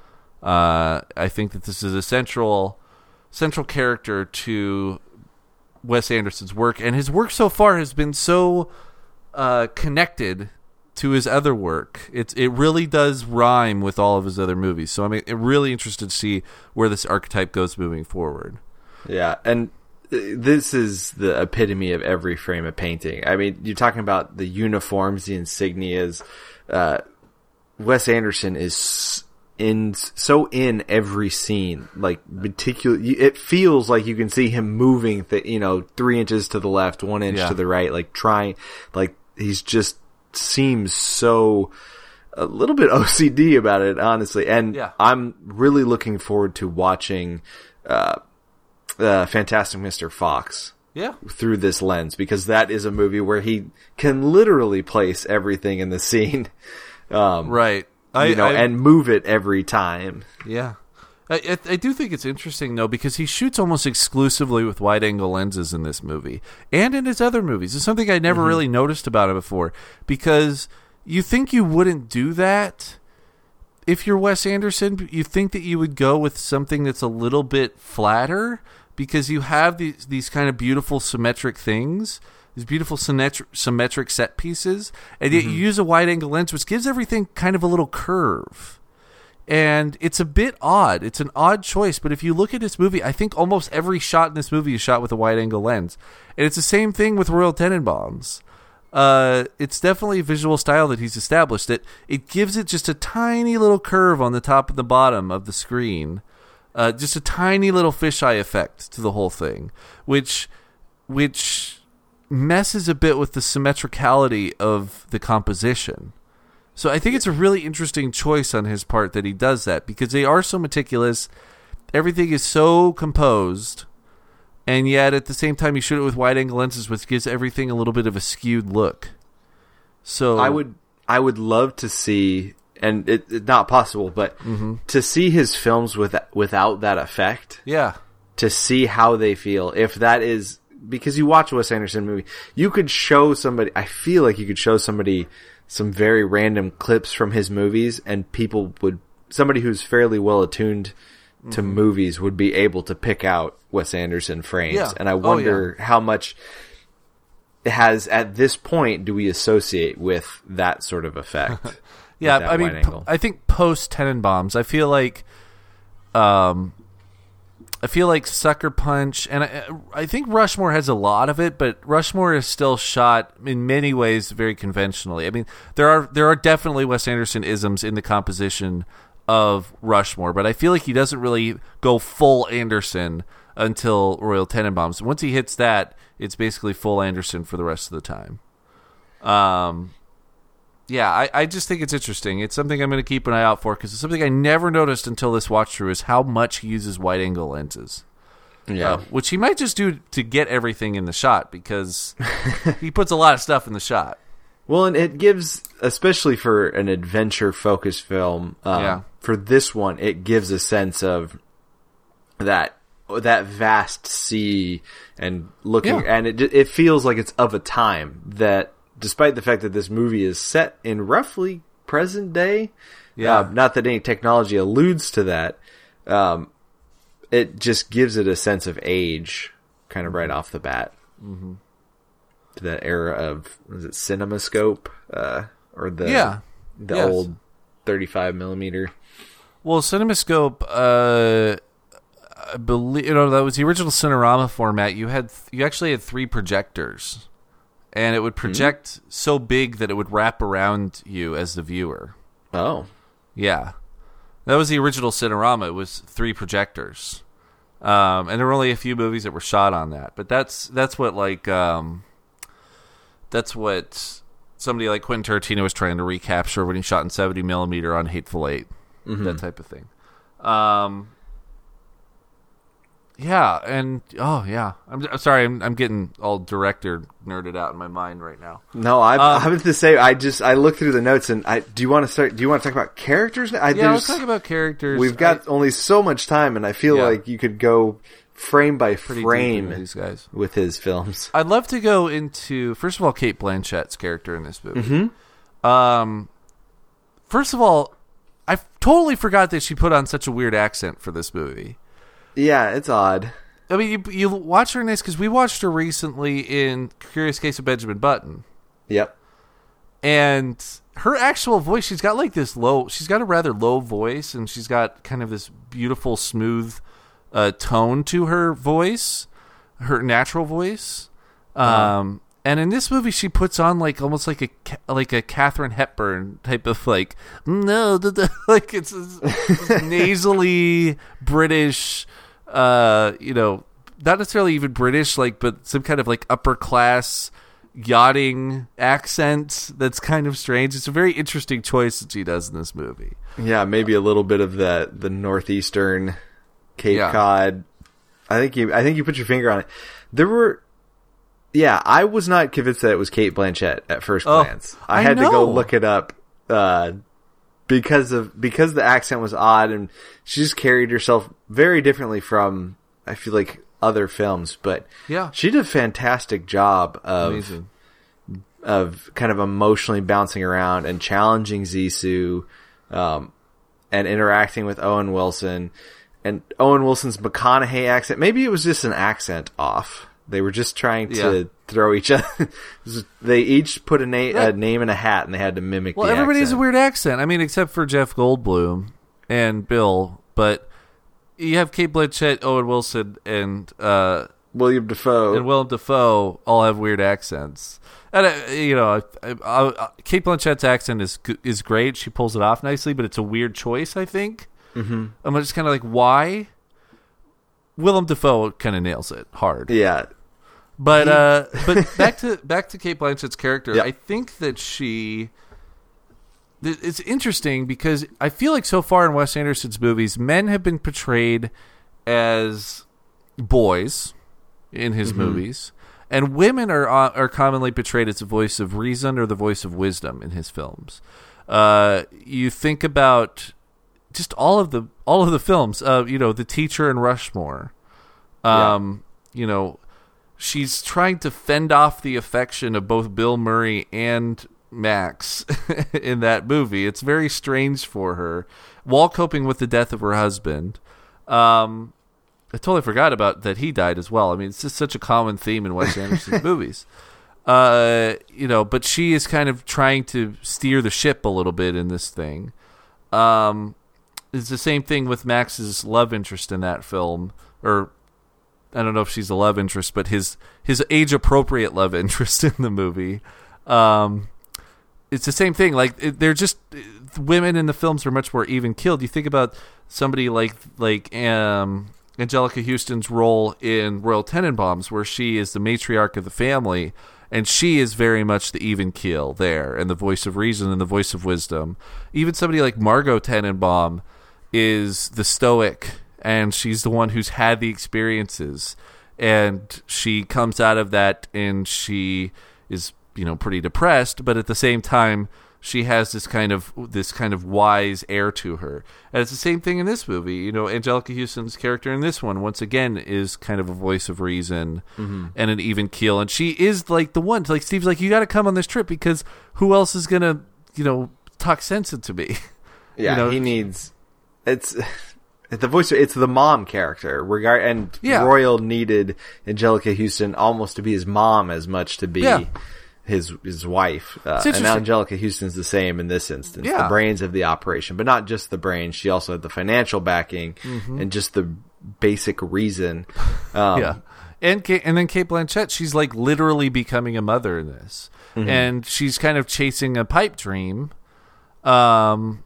Uh, I think that this is a central... central character to Wes Anderson's work, and his work so far has been so uh, connected to his other work. It's it really does rhyme with all of his other movies. So I'm really interested to see where this archetype goes moving forward. Yeah, and this is the epitome of every frame of painting. I mean, you're talking about the uniforms, the insignias. Uh, Wes Anderson is in so in every scene, like meticulous. It feels like you can see him moving, th- you know, three inches to the left, one inch Yeah. to the right, like trying, like he's just seems so a little bit O C D about it, honestly. And Yeah. I'm really looking forward to watching uh, uh, Fantastic Mister Fox Yeah. through this lens, because that is a movie where he can literally place everything in the scene, um, Right. I, you know, I, and move it every time. Yeah. I, I, I do think it's interesting, though, because he shoots almost exclusively with wide-angle lenses in this movie, and in his other movies. It's something I never mm-hmm. really noticed about him before, because you think you wouldn't do that if you're Wes Anderson. You think that you would go with something that's a little bit flatter, because you have these, these kind of beautiful symmetric things, these beautiful symmetric, symmetric set pieces, and yet mm-hmm. you use a wide-angle lens, which gives everything kind of a little curve. And it's a bit odd. It's an odd choice, but if you look at this movie, I think almost every shot in this movie is shot with a wide-angle lens. And it's the same thing with Royal Tenenbaums. Uh, it's definitely a visual style that he's established. It, it gives it just a tiny little curve on the top and the bottom of the screen. Uh, just a tiny little fisheye effect to the whole thing, which which messes a bit with the symmetricality of the composition. So I think it's a really interesting choice on his part that he does that, because they are so meticulous. Everything is so composed, and yet at the same time you shoot it with wide-angle lenses, which gives everything a little bit of a skewed look. So I would I would love to see, and it, it's not possible, but mm-hmm. to see his films with without that effect. Yeah. To see how they feel. If that is, because you watch a Wes Anderson movie, you could show somebody, I feel like you could show somebody some very random clips from his movies, and people would, somebody who's fairly well attuned to mm-hmm. movies would be able to pick out Wes Anderson frames. Yeah. And I wonder oh, yeah. how much has, at this point, do we associate with that sort of effect? Yeah, I mean, p- I think post Tenenbaums, I feel like, um, I feel like Sucker Punch, and I, I think Rushmore has a lot of it, but Rushmore is still shot in many ways very conventionally. I mean, there are there are definitely Wes Anderson isms in the composition of Rushmore, but I feel like he doesn't really go full Anderson until Royal Tenenbaums. Once he hits that, it's basically full Anderson for the rest of the time. Um. Yeah, I, I just think it's interesting. It's something I'm going to keep an eye out for, because it's something I never noticed until this watch through, is how much he uses wide-angle lenses. Yeah. Uh, which he might just do to get everything in the shot, because he puts a lot of stuff in the shot. Well, and it gives, especially for an adventure-focused film, um, yeah. for this one, it gives a sense of that that vast sea and looking, yeah. and it it feels like it's of a time that, despite the fact that this movie is set in roughly present day, yeah, uh, not that any technology alludes to that, um, it just gives it a sense of age, kind of right off the bat. Mm-hmm. To that era of, was it CinemaScope, uh, or the yeah. the yes. old thirty-five millimeter? Well, CinemaScope, uh, I believe, you know, that was the original Cinerama format. You had you actually had three projectors. And it would project mm-hmm. so big that it would wrap around you as the viewer. Oh. Yeah. That was the original Cinerama. It was three projectors. Um, and there were only a few movies that were shot on that. But that's that's what, like, um, that's what somebody like Quentin Tarantino was trying to recapture when he shot in seventy millimeter on Hateful Eight. Mm-hmm. That type of thing. Um... Yeah, and oh yeah, I'm, I'm sorry, I'm I'm getting all director nerded out in my mind right now. No, I um, I was to say, I just I looked through the notes, and I do you want to start? Do you want to talk about characters? I, yeah, let's talk about characters. We've got I, only so much time, and I feel yeah. like you could go frame by Pretty frame with these guys with his films. I'd love to go into, first of all, Cate Blanchett's character in this movie. Mm-hmm. Um, first of all, I totally forgot that she put on such a weird accent for this movie. Yeah, it's odd. I mean, you you watch her in this, because we watched her recently in Curious Case of Benjamin Button. Yep. And her actual voice, she's got like this low, she's got a rather low voice, and she's got kind of this beautiful, smooth uh, tone to her voice, her natural voice. Uh-huh. Um, and in this movie, she puts on like almost like a like a Katharine Hepburn type of like no, the, the, like it's, it's nasally British. Uh, you know, not necessarily even British, like, but some kind of like upper class yachting accent that's kind of strange. It's a very interesting choice that she does in this movie. Yeah, maybe a little bit of that the northeastern Cape yeah. Cod. I think you I think you put your finger on it. There were yeah, I was not convinced that it was Cate Blanchett at first oh, glance. I, I had know. to go look it up uh because of because the accent was odd, and she just carried herself very differently from, I feel like, other films. But yeah, she did a fantastic job of Amazing. of kind of emotionally bouncing around and challenging Zissou, um, and interacting with Owen Wilson. And Owen Wilson's McConaughey accent, maybe it was just an accent off. They were just trying to yeah. throw each other. They each put a, na- right. a name in a hat, and they had to mimik well, the everybody accent. has a weird accent. I mean, except for Jeff Goldblum. and Bill, but you have Cate Blanchett, Owen Wilson, and uh, William Dafoe. and Willem Dafoe all have weird accents. And uh, you know, I, I, I, Cate Blanchett's accent is is great. She pulls it off nicely, but it's a weird choice, I think. Mm-hmm. I'm just kind of like, why? Willem Dafoe kind of nails it hard. Yeah. But uh, but back to back to Cate Blanchett's character. Yep. I think that she. It's interesting because I feel like so far in Wes Anderson's movies, men have been portrayed as boys in his mm-hmm. movies, and women are are commonly portrayed as the voice of reason or the voice of wisdom in his films. Uh, you think about just all of the all of the films. Uh, you know, The Teacher and Rushmore. Um, yeah. You know, she's trying to fend off the affection of both Bill Murray and Max in that movie. It's very strange for her, while coping with the death of her husband. Um, I totally forgot about that he died as well. I mean, it's just such a common theme in Wes Anderson's movies. Uh, you know, but she is kind of trying to steer the ship a little bit in this thing. Um, it's the same thing with Max's love interest in that film, or I don't know if she's a love interest, but his his age appropriate love interest in the movie. Um, It's the same thing. Like they're just women in the films are much more even keeled. You think about somebody like like um, Angelica Houston's role in Royal Tenenbaums, where she is the matriarch of the family, and she is very much the even keel there, and the voice of reason and the voice of wisdom. Even somebody like Margot Tenenbaum is the stoic, and she's the one who's had the experiences, and she comes out of that, and she is, you know, pretty depressed, but at the same time she has this kind of this kind of wise air to her. And it's the same thing in this movie. You know, Angelica Houston's character in this one, once again, is kind of a voice of reason mm-hmm. and an even keel, and she is like the one, like Steve's like, you got to come on this trip because who else is gonna, you know, talk sense into me? Yeah, you know? he needs it's the voice. It's the mom character. Regard and yeah. Royal needed Angelica Houston almost to be his mom as much to be. Yeah. his his wife, uh, and now Angelica Houston's the same in this instance. Yeah. The brains of the operation, but not just the brains. She also had the financial backing mm-hmm. and just the basic reason. Um, yeah, and Kate, and then Cate Blanchett, she's like literally becoming a mother in this, mm-hmm. and she's kind of chasing a pipe dream, um,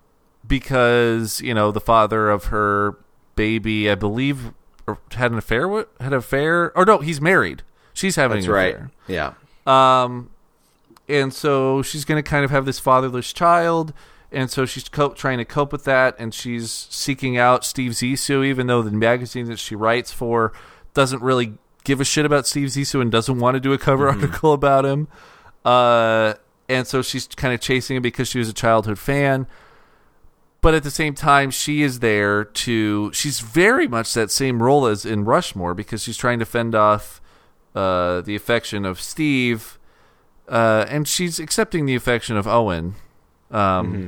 because you know the father of her baby, I believe, had an affair with had an affair, or no, he's married. She's having That's an right. affair. Yeah. Um, and so she's going to kind of have this fatherless child, and so she's co- trying to cope with that, and she's seeking out Steve Zissou, even though the magazine that she writes for doesn't really give a shit about Steve Zissou and doesn't want to do a cover mm-hmm. article about him. Uh, and so she's kind of chasing him because she was a childhood fan. But at the same time, she is there to... She's very much that same role as in Rushmore, because she's trying to fend off Uh, the affection of Steve, uh, and she's accepting the affection of Owen. Um, mm-hmm.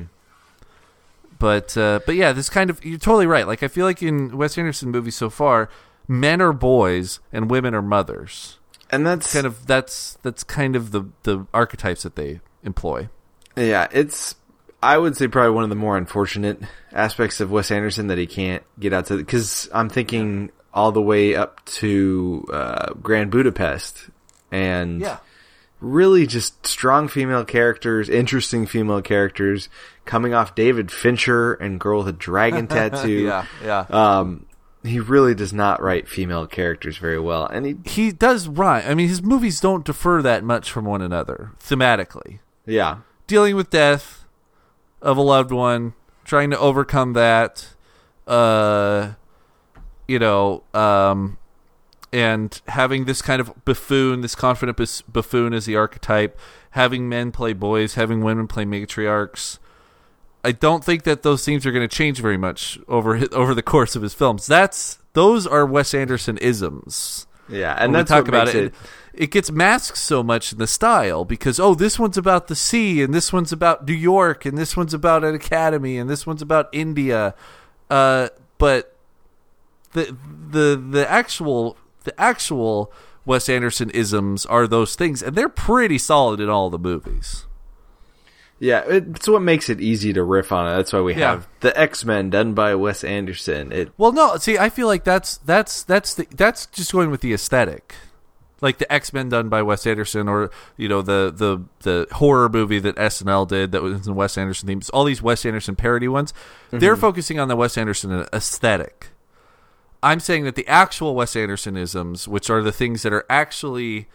But uh, but yeah, this kind of, you're totally right. Like I feel like in Wes Anderson movies so far, men are boys and women are mothers, and that's kind of that's that's kind of the the archetypes that they employ. Yeah, it's I would say probably one of the more unfortunate aspects of Wes Anderson that he can't get out to, because I'm thinking all the way up to uh, Grand Budapest, and yeah. really just strong female characters, interesting female characters, coming off David Fincher and Girl with a Dragon Tattoo. yeah, yeah. Um, he really does not write female characters very well, and he he does write. I mean, his movies don't differ that much from one another thematically. Yeah, dealing with death of a loved one, trying to overcome that. Uh. You know, um, and having this kind of buffoon, this confident buffoon as the archetype, having men play boys, having women play matriarchs. I don't think that those themes are going to change very much over over the course of his films. That's those are Wes Anderson isms. Yeah, and when that's we talk what about makes it. it. It gets masked so much in the style because oh, this one's about the sea, and this one's about New York, and this one's about an academy, and this one's about India. Uh, but The the the actual the actual Wes Anderson isms are those things, and they're pretty solid in all the movies. Yeah, it's what makes it easy to riff on it. That's why we Yeah. have the X-Men done by Wes Anderson. It Well, no, see, I feel like that's that's that's the, that's just going with the aesthetic, like the X-Men done by Wes Anderson, or you know the the the horror movie that S N L did that was in Wes Anderson themes. All these Wes Anderson parody ones, mm-hmm. they're focusing on the Wes Anderson aesthetic. I'm saying that the actual Wes Andersonisms, which are the things that are actually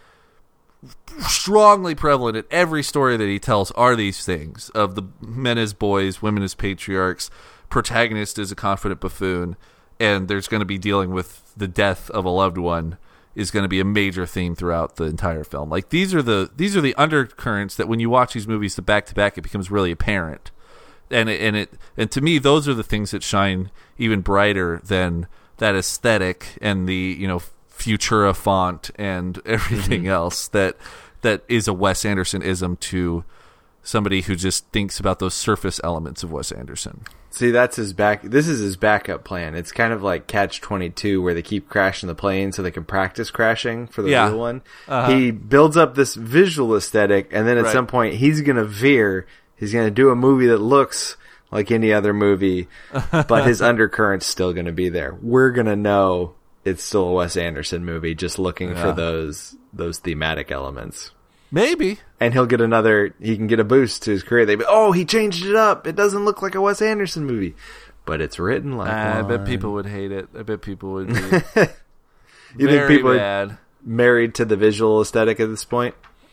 strongly prevalent in every story that he tells, are these things of the men as boys, women as patriarchs, protagonist is a confident buffoon, and there's going to be dealing with the death of a loved one is going to be a major theme throughout the entire film. Like these are the these are the undercurrents that when you watch these movies the back to back, it becomes really apparent. And it, and it and to me, those are the things that shine even brighter than that aesthetic and the, you know, Futura font and everything mm-hmm. else that that is a Wes Anderson-ism to somebody who just thinks about those surface elements of Wes Anderson. See, that's his back. This is his backup plan. It's kind of like Catch twenty-two, where they keep crashing the plane so they can practice crashing for the yeah. real one. Uh-huh. He builds up this visual aesthetic, and then at right. some point he's going to veer. He's going to do a movie that looks like any other movie, but his undercurrent's still going to be there. We're going to know it's still a Wes Anderson movie, just looking yeah. for those those thematic elements. Maybe. And he'll get another, he can get a boost to his career. They be, oh, he changed it up. It doesn't look like a Wes Anderson movie. But it's written like I one. bet people would hate it. I bet people would be You very think people bad. are married to the visual aesthetic at this point?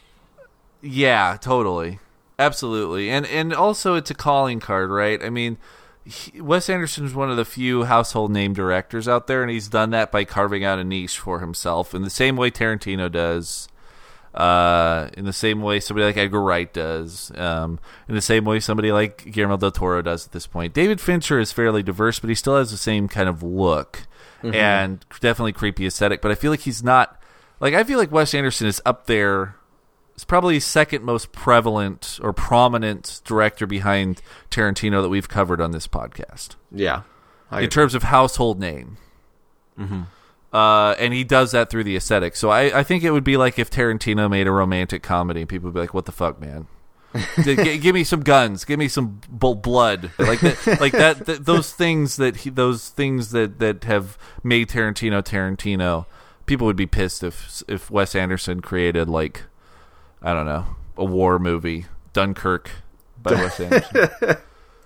Yeah, totally. Absolutely. And and also it's a calling card, right? I mean, he, Wes Anderson is one of the few household name directors out there, and he's done that by carving out a niche for himself in the same way Tarantino does. Uh, in the same way somebody like Edgar Wright does, um, in the same way somebody like Guillermo del Toro does at this point. David Fincher is fairly diverse, but he still has the same kind of look mm-hmm. and definitely creepy aesthetic. But I feel like he's not, like, I feel like Wes Anderson is up there. It's probably second most prevalent or prominent director behind Tarantino that we've covered on this podcast. Yeah. I in terms of household name. Mm-hmm. Uh, and he does that through the aesthetic. So I, I think it would be like if Tarantino made a romantic comedy. People would be like, "What the fuck, man? G- give me some guns. Give me some b- blood." Like that. Like that. Th- those things that he, those things that, that have made Tarantino Tarantino. People would be pissed if if Wes Anderson created, like, I don't know, a war movie, Dunkirk by Wes Anderson.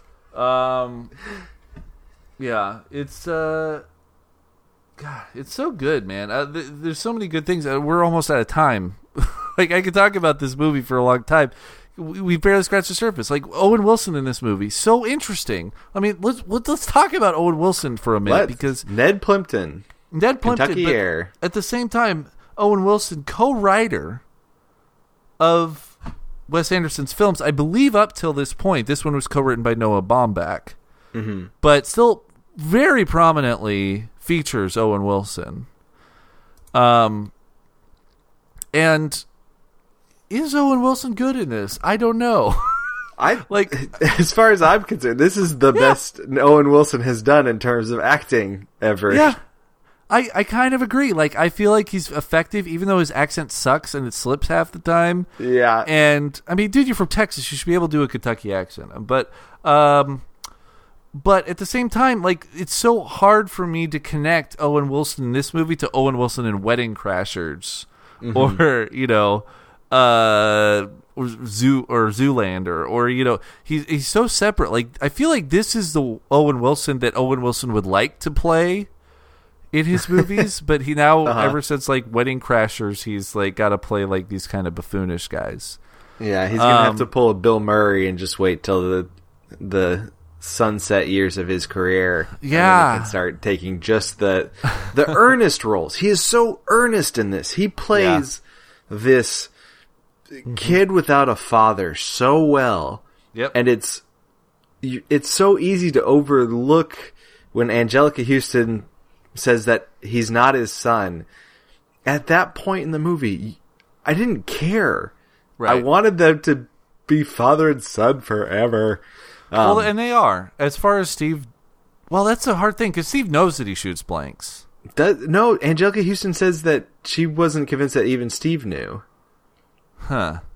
um. Yeah, it's uh. God, it's so good, man. Uh, th- there's so many good things. Uh, we're almost out of time. Like, I could talk about this movie for a long time. We, we barely scratched the surface. Like, Owen Wilson in this movie, so interesting. I mean, let's let's, let's talk about Owen Wilson for a minute. Let's. Because Ned Plimpton, Ned Plimpton, Kentucky but Air. at the same time, Owen Wilson, co-writer of Wes Anderson's films, I believe up till this point. This one was co-written by Noah Baumbach, mm-hmm. but still very prominently features Owen Wilson. Um, and is Owen Wilson good in this? I don't know. I like, as far as I'm concerned, this is the yeah. best Owen Wilson has done in terms of acting ever. Yeah, I, I kind of agree. Like, I feel like he's effective, even though his accent sucks and it slips half the time. Yeah. And, I mean, dude, you're from Texas. You should be able to do a Kentucky accent. But, um... But at the same time, like, it's so hard for me to connect Owen Wilson in this movie to Owen Wilson in Wedding Crashers, mm-hmm. or you know, uh, or Zoo or Zoolander, or you know, he's he's so separate. Like, I feel like this is the Owen Wilson that Owen Wilson would like to play in his movies, but he now, uh-huh. ever since like Wedding Crashers, he's like got to play like these kind of buffoonish guys. Yeah, he's gonna um, have to pull a Bill Murray and just wait till the the. sunset years of his career. Yeah. And he can start taking just the the earnest roles. He is so earnest in this. He plays yeah. this mm-hmm. kid without a father so well. Yep. And it's it's so easy to overlook when Angelica Houston says that he's not his son. At that point in the movie, I didn't care. Right. I wanted them to be father and son forever. Um, well, and they are. As far as Steve, well, that's a hard thing because Steve knows that he shoots blanks. Does, no, Angelica Houston says that she wasn't convinced that even Steve knew. Huh.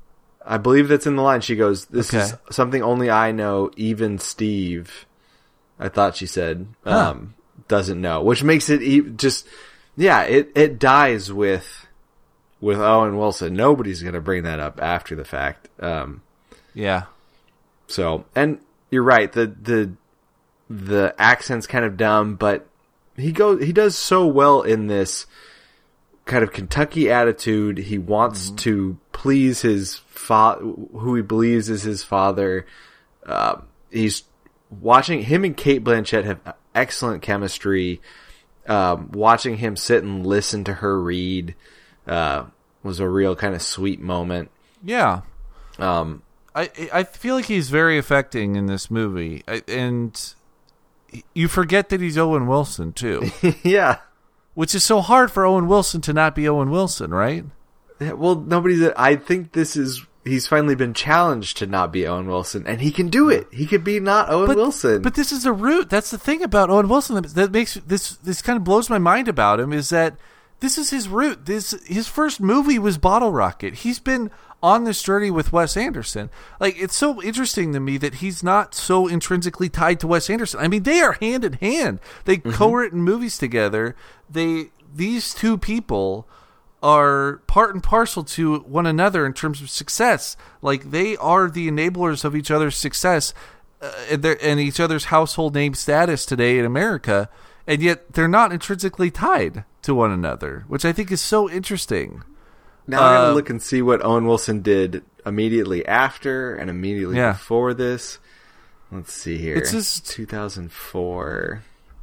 I believe that's in the line. She goes, "This Okay. is something only I know. Even Steve," I thought she said, Huh. um, doesn't know, which makes it e- just, yeah, it, it dies with, with Owen Wilson. Nobody's going to bring that up after the fact. Um, Yeah. so, and you're right. The, the, the accent's kind of dumb, but he goes, he does so well in this kind of Kentucky attitude. He wants mm-hmm. to please his fa- who he believes is his father. Uh, he's watching him and Cate Blanchett have excellent chemistry. Um, watching him sit and listen to her read, uh, was a real kind of sweet moment. Yeah. Um, I, I feel like he's very affecting in this movie. I, and you forget that he's Owen Wilson too. yeah. Which is so hard for Owen Wilson to not be Owen Wilson, right? Well, nobody's. I think this is. He's finally been challenged to not be Owen Wilson, and he can do it. He could be not Owen but, Wilson. But this is the root. That's the thing about Owen Wilson that, that makes this. This kind of blows my mind about him is that this is his root. This his first movie was Bottle Rocket. He's been on this journey with Wes Anderson. Like, it's so interesting to me that he's not so intrinsically tied to Wes Anderson. I mean, they are hand in hand. They mm-hmm. co-written movies together. They these two people are part and parcel to one another in terms of success. Like, they are the enablers of each other's success uh, and, and each other's household name status today in America, and yet they're not intrinsically tied to one another, which I think is so interesting. Now I gotta uh, look and see what Owen Wilson did immediately after and immediately yeah. before this. Let's see here. It's just two thousand four.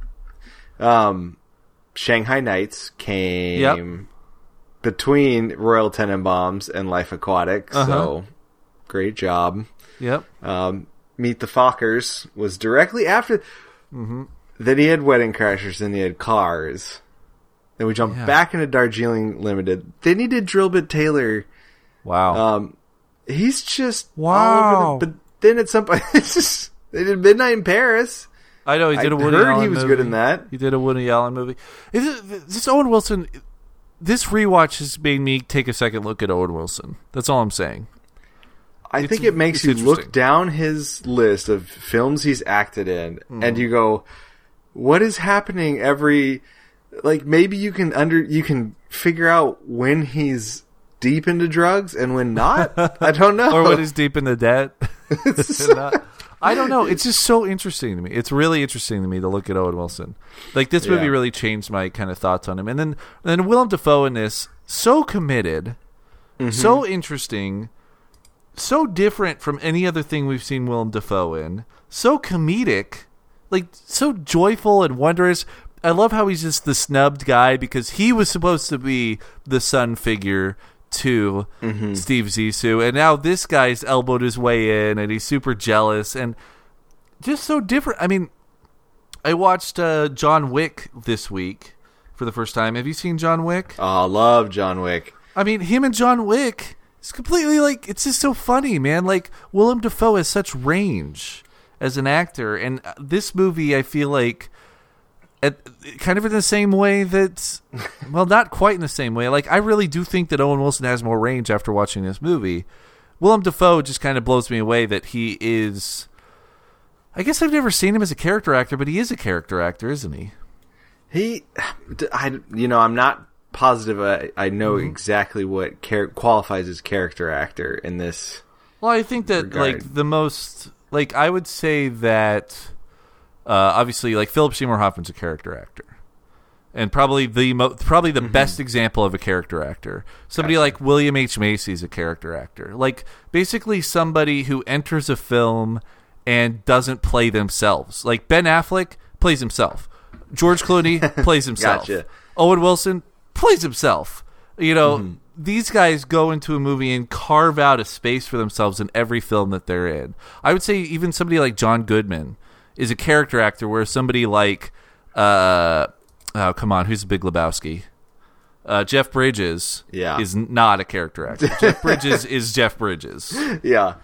Um, Shanghai Nights came Yep. between Royal Tenenbaums and Life Aquatic, Uh-huh. so great job. Yep. Um, Meet the Fockers was directly after. Mm-hmm. Then he had Wedding Crashers, then he had Cars. Then we jumped Yeah. back into Darjeeling Limited. Then he did Drill Bit Taylor. Wow. Um, he's just Wow. all over the, but then at some point, it's just, they did Midnight in Paris. I know he did I a Woody heard Allen he was movie. good in that. He did a Woody Allen movie. Is it, this Owen Wilson, this rewatch has made me take a second look at Owen Wilson. That's all I'm saying. I It's- think it makes it's you look interesting. down his list of films he's acted in, Mm. and you go, "What is happening every?" Like, maybe you can under you can figure out when he's deep into drugs and when not. I don't know. Or when he's deep in the debt. Not- I don't know. It's just so interesting to me. It's really interesting to me to look at Owen Wilson. Like, this movie Yeah. really changed my kind of thoughts on him. And then, and then Willem Dafoe in this, so committed, Mm-hmm. so interesting, so different from any other thing we've seen Willem Dafoe in, so comedic, like, so joyful and wondrous. I love how he's just the snubbed guy because he was supposed to be the son figure to Mm-hmm. Steve Zissou, and now this guy's elbowed his way in, and he's super jealous and just so different. I mean, I watched uh, John Wick this week for the first time. Have you seen John Wick? Oh, love John Wick. I mean, him and John Wick, it's completely like, it's just so funny, man. Like, Willem Dafoe has such range as an actor, and this movie, I feel like, at, kind of in the same way that, well, not quite in the same way. Like, I really do think that Owen Wilson has more range after watching this movie. Willem Dafoe just kind of blows me away that he is, I guess I've never seen him as a character actor, but he is a character actor, isn't he? He, I, you know, I'm not positive I, I know Mm-hmm. exactly what char- qualifies as character actor in this. Well, I think that, regard. like, the most, like, I would say that, uh, obviously, like, Philip Seymour Hoffman's a character actor. And probably the mo- probably the Mm-hmm. best example of a character actor. Somebody Gotcha. like William H. Macy is a character actor. Like, basically somebody who enters a film and doesn't play themselves. Like, Ben Affleck plays himself. George Clooney plays himself. Gotcha. Owen Wilson plays himself. You know, Mm-hmm. these guys go into a movie and carve out a space for themselves in every film that they're in. I would say even somebody like John Goodman is a character actor, where somebody like, uh, oh, come on, who's the Big Lebowski? Uh, Jeff Bridges Yeah. is not a character actor. Jeff Bridges is Jeff Bridges. Yeah.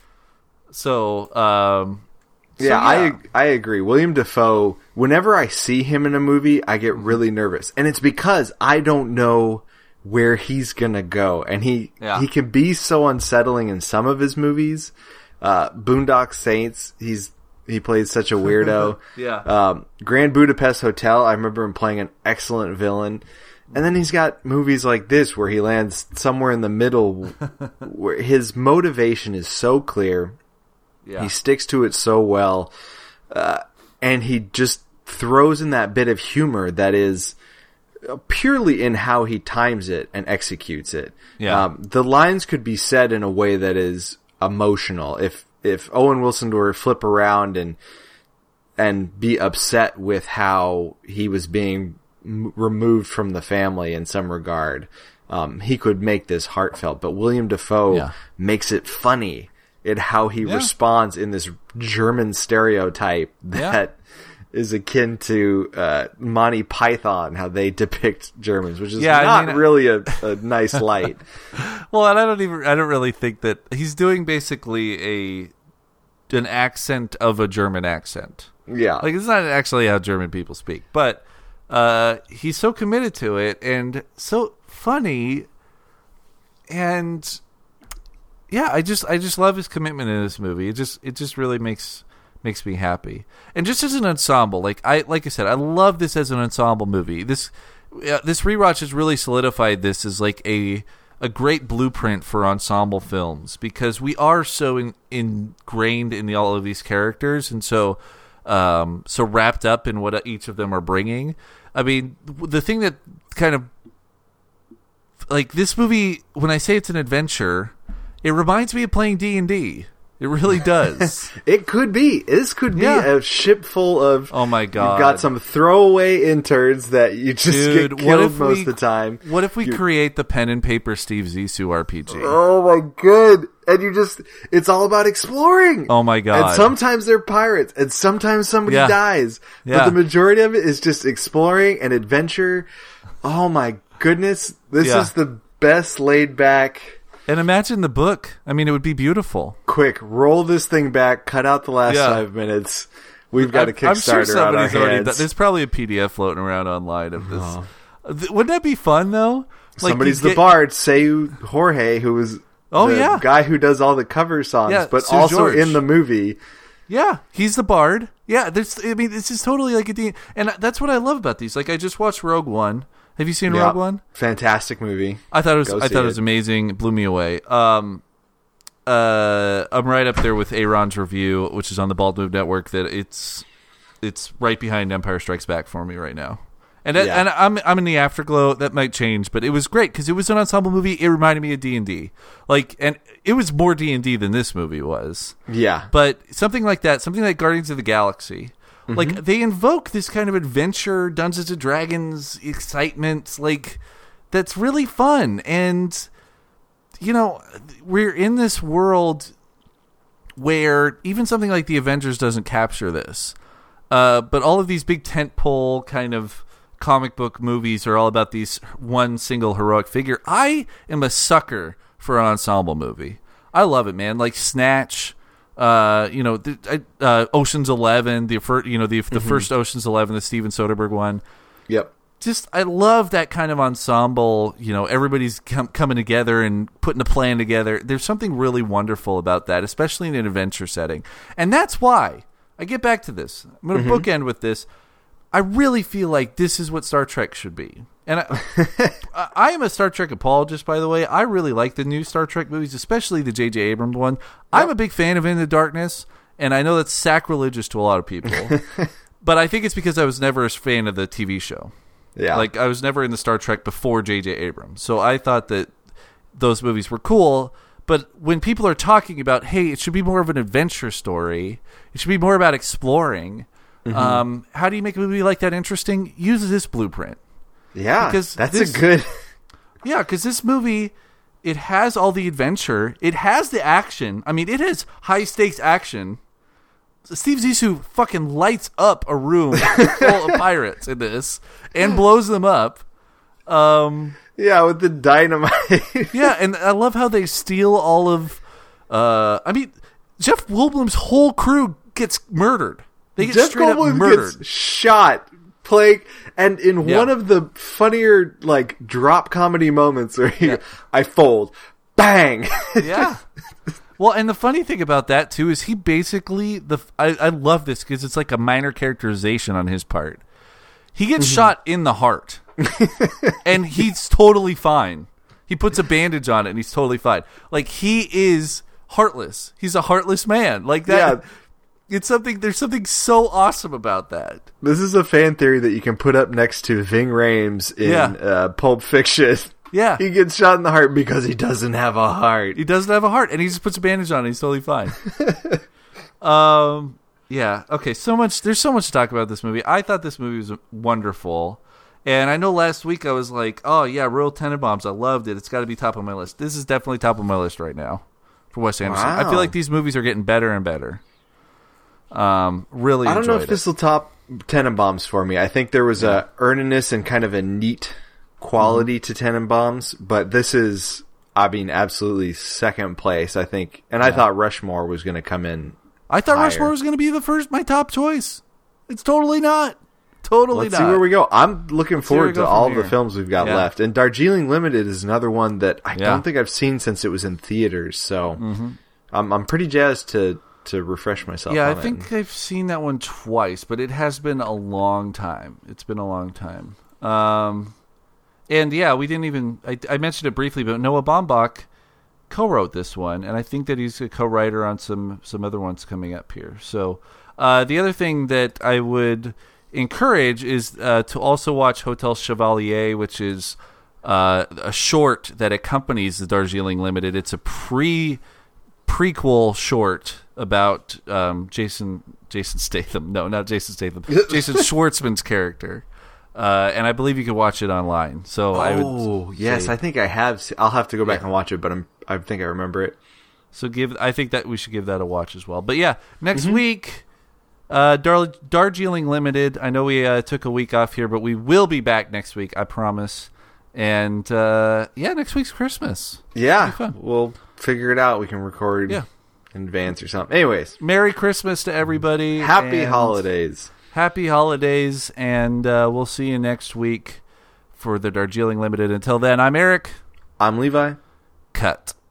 So, um, so, yeah, I I agree. William Dafoe, whenever I see him in a movie, I get really nervous. And it's because I don't know where he's gonna go, and he Yeah. he can be so unsettling in some of his movies. Uh, Boondock Saints, he's he plays such a weirdo. Yeah. Um, Grand Budapest Hotel, I remember him playing an excellent villain. And then he's got movies like this where he lands somewhere in the middle, where his motivation is so clear. Yeah. He sticks to it so well, uh, and he just throws in that bit of humor that is purely in how he times it and executes it. Yeah. Um, the lines could be said in a way that is emotional. If if Owen Wilson were to flip around and and be upset with how he was being m- removed from the family in some regard, um, he could make this heartfelt. But William Dafoe Yeah. makes it funny in how he Yeah. responds in this German stereotype Yeah. that is akin to uh, Monty Python, how they depict Germans, which is Yeah, I not mean- really a, a nice light. Well, and I don't even I don't really think that he's doing basically a an accent of a German accent. Yeah. Like, it's not actually how German people speak, but uh, he's so committed to it and so funny, and yeah, I just I just love his commitment in this movie. It just it just really makes makes me happy. And just as an ensemble, like I like I said, I love this as an ensemble movie. This uh, this rewatch has really solidified this as like a a great blueprint for ensemble films, because we are so in, ingrained in the, all of these characters, and so um, so wrapped up in what each of them are bringing. I mean, the thing that kind of like this movie, when I say it's an adventure, it reminds me of playing D and D. It really does. It could be. This could be Yeah. a ship full of... Oh my God. You've got some throwaway interns that you just Dude, get what killed if most we, of the time. What if we create the pen and paper Steve Zissou R P G? Oh my god. And you just... It's all about exploring. Oh my God. And sometimes they're pirates. And sometimes somebody Yeah. dies. Yeah. But the majority of it is just exploring and adventure. Oh my goodness. This Yeah. is the best laid back... And imagine the book. I mean, it would be beautiful. Quick, roll this thing back, cut out the last Yeah. five minutes. We've got a I'm- I'm sure Kickstarter on our somebody's already hands. done- There's probably a P D F floating around online of this. Th- Wouldn't that be fun, though? Like, Somebody's you the get- bard, Seu Jorge, who was Oh, the yeah. guy who does all the cover songs, Yeah, but Seu also George. in the movie. Yeah, he's the bard. Yeah, there's. I mean, this is totally like a D. And that's what I love about these. Like, I just watched Rogue One. Have you seen Yeah. Rogue One? Fantastic movie. I thought it was. Go I see thought it was it. amazing. It blew me away. Um, uh, I'm right up there with Aaron's review, which is on the Bald Move Network. That it's it's right behind Empire Strikes Back for me right now. And Yeah. and I'm I'm in the afterglow. That might change, but it was great because it was an ensemble movie. It reminded me of D and D. Like, and it was more D and D than this movie was. Yeah. But something like that, something like Guardians of the Galaxy, Mm-hmm. like they invoke this kind of adventure, Dungeons and Dragons excitement, like that's really fun. And you know, we're in this world where even something like the Avengers doesn't capture this. Uh, but all of these big tentpole kind of comic book movies are all about these one single heroic figure. I am a sucker for an ensemble movie. I love it, man. Like Snatch, uh, you know, the, I- uh, Ocean's Eleven, the first, you know, the the first Ocean's Eleven, the Steven Soderbergh one. Yep. Just, I love that kind of ensemble. You know, everybody's com- coming together and putting a plan together. There's something really wonderful about that, especially in an adventure setting. And that's why I get back to this. I'm going to bookend with this. I really feel like this is what Star Trek should be. And I, I, I am a Star Trek apologist, by the way. I really like the new Star Trek movies, especially the J J Abrams one. I'm a big fan of In the Darkness, and I know that's sacrilegious to a lot of people. But I think it's because I was never a fan of the T V show. Yeah. Like, I was never into Star Trek before J J Abrams. So I thought that those movies were cool. But when people are talking about, hey, it should be more of an adventure story, it should be more about exploring, Mm-hmm. um, how do you make a movie like that interesting? Use this blueprint. yeah. because That's this- a good... Yeah, because this movie, it has all the adventure. It has the action. I mean, it has high-stakes action. Steve Zissou fucking lights up a room full of pirates in this and blows them up. Um, Yeah, with the dynamite. yeah, and I love how they steal all of... Uh, I mean, Jeff Goldblum's whole crew gets murdered. They get Jeff straight up Goldblum murdered. gets shot playing, and in Yeah. one of the funnier like drop comedy moments where he, Yeah. I fold, bang. Yeah. Well, and the funny thing about that too is he basically the I, I love this because it's like a minor characterization on his part. He gets shot in the heart, and he's totally fine. He puts a bandage on it, and he's totally fine. Like he is heartless. He's a heartless man. Like that. Yeah. It's something. There's something so awesome about that. This is a fan theory that you can put up next to Ving Rhames in Yeah. uh, Pulp Fiction. Yeah. He gets shot in the heart because he doesn't have a heart. He doesn't have a heart, and he just puts a bandage on it. He's totally fine. um. Yeah. Okay. So much. There's so much to talk about this movie. I thought this movie was wonderful, and I know last week I was like, "Oh yeah, Royal Tenenbaums. I loved it. It's got to be top of my list." This is definitely top of my list right now for Wes Anderson. I Wow. feel like these movies are getting better and better. Um. Really. I don't know enjoyed if it. this will top Tenenbaums for me. I think there was a earnestness and kind of a neat quality to Tenenbaums, but this is, I mean, absolutely second place, I think. And I thought Rushmore was going to come in. I thought higher. Rushmore was going to be the first, my top choice. It's totally not. Totally Let's not. see where we go. I'm looking where we forward go to from all of here. the films we've got Yeah. left. And Darjeeling Limited is another one that I Yeah. don't think I've seen since it was in theaters. So I'm I'm pretty jazzed to to refresh myself. Yeah, I on think it. I've seen that one twice, but it has been a long time. It's been a long time. Um, and yeah, we didn't even. I, I mentioned it briefly, but Noah Baumbach co-wrote this one, and I think that he's a co-writer on some some other ones coming up here. So uh, the other thing that I would encourage is uh, to also watch Hotel Chevalier, which is uh, a short that accompanies the Darjeeling Limited. It's a pre prequel short about um, Jason Jason Statham. No, not Jason Statham. Jason Schwartzman's character. Uh, and I believe you can watch it online. So I would. Oh yes, say- I think I have. se- I'll have to go back Yeah. and watch it, but I'm I think I remember it. So give. I think that we should give that a watch as well. But yeah, next week, uh, Dar- Darjeeling Limited. I know we uh, took a week off here, but we will be back next week. I promise. And uh, yeah, next week's Christmas. Yeah, It'll be fun. we'll figure it out. We can record Yeah. in advance or something. Anyways, Merry Christmas to everybody. happy and holidays. Happy holidays, and uh, we'll see you next week for the Darjeeling Limited. Until then, I'm Eric. I'm Levi. Cut.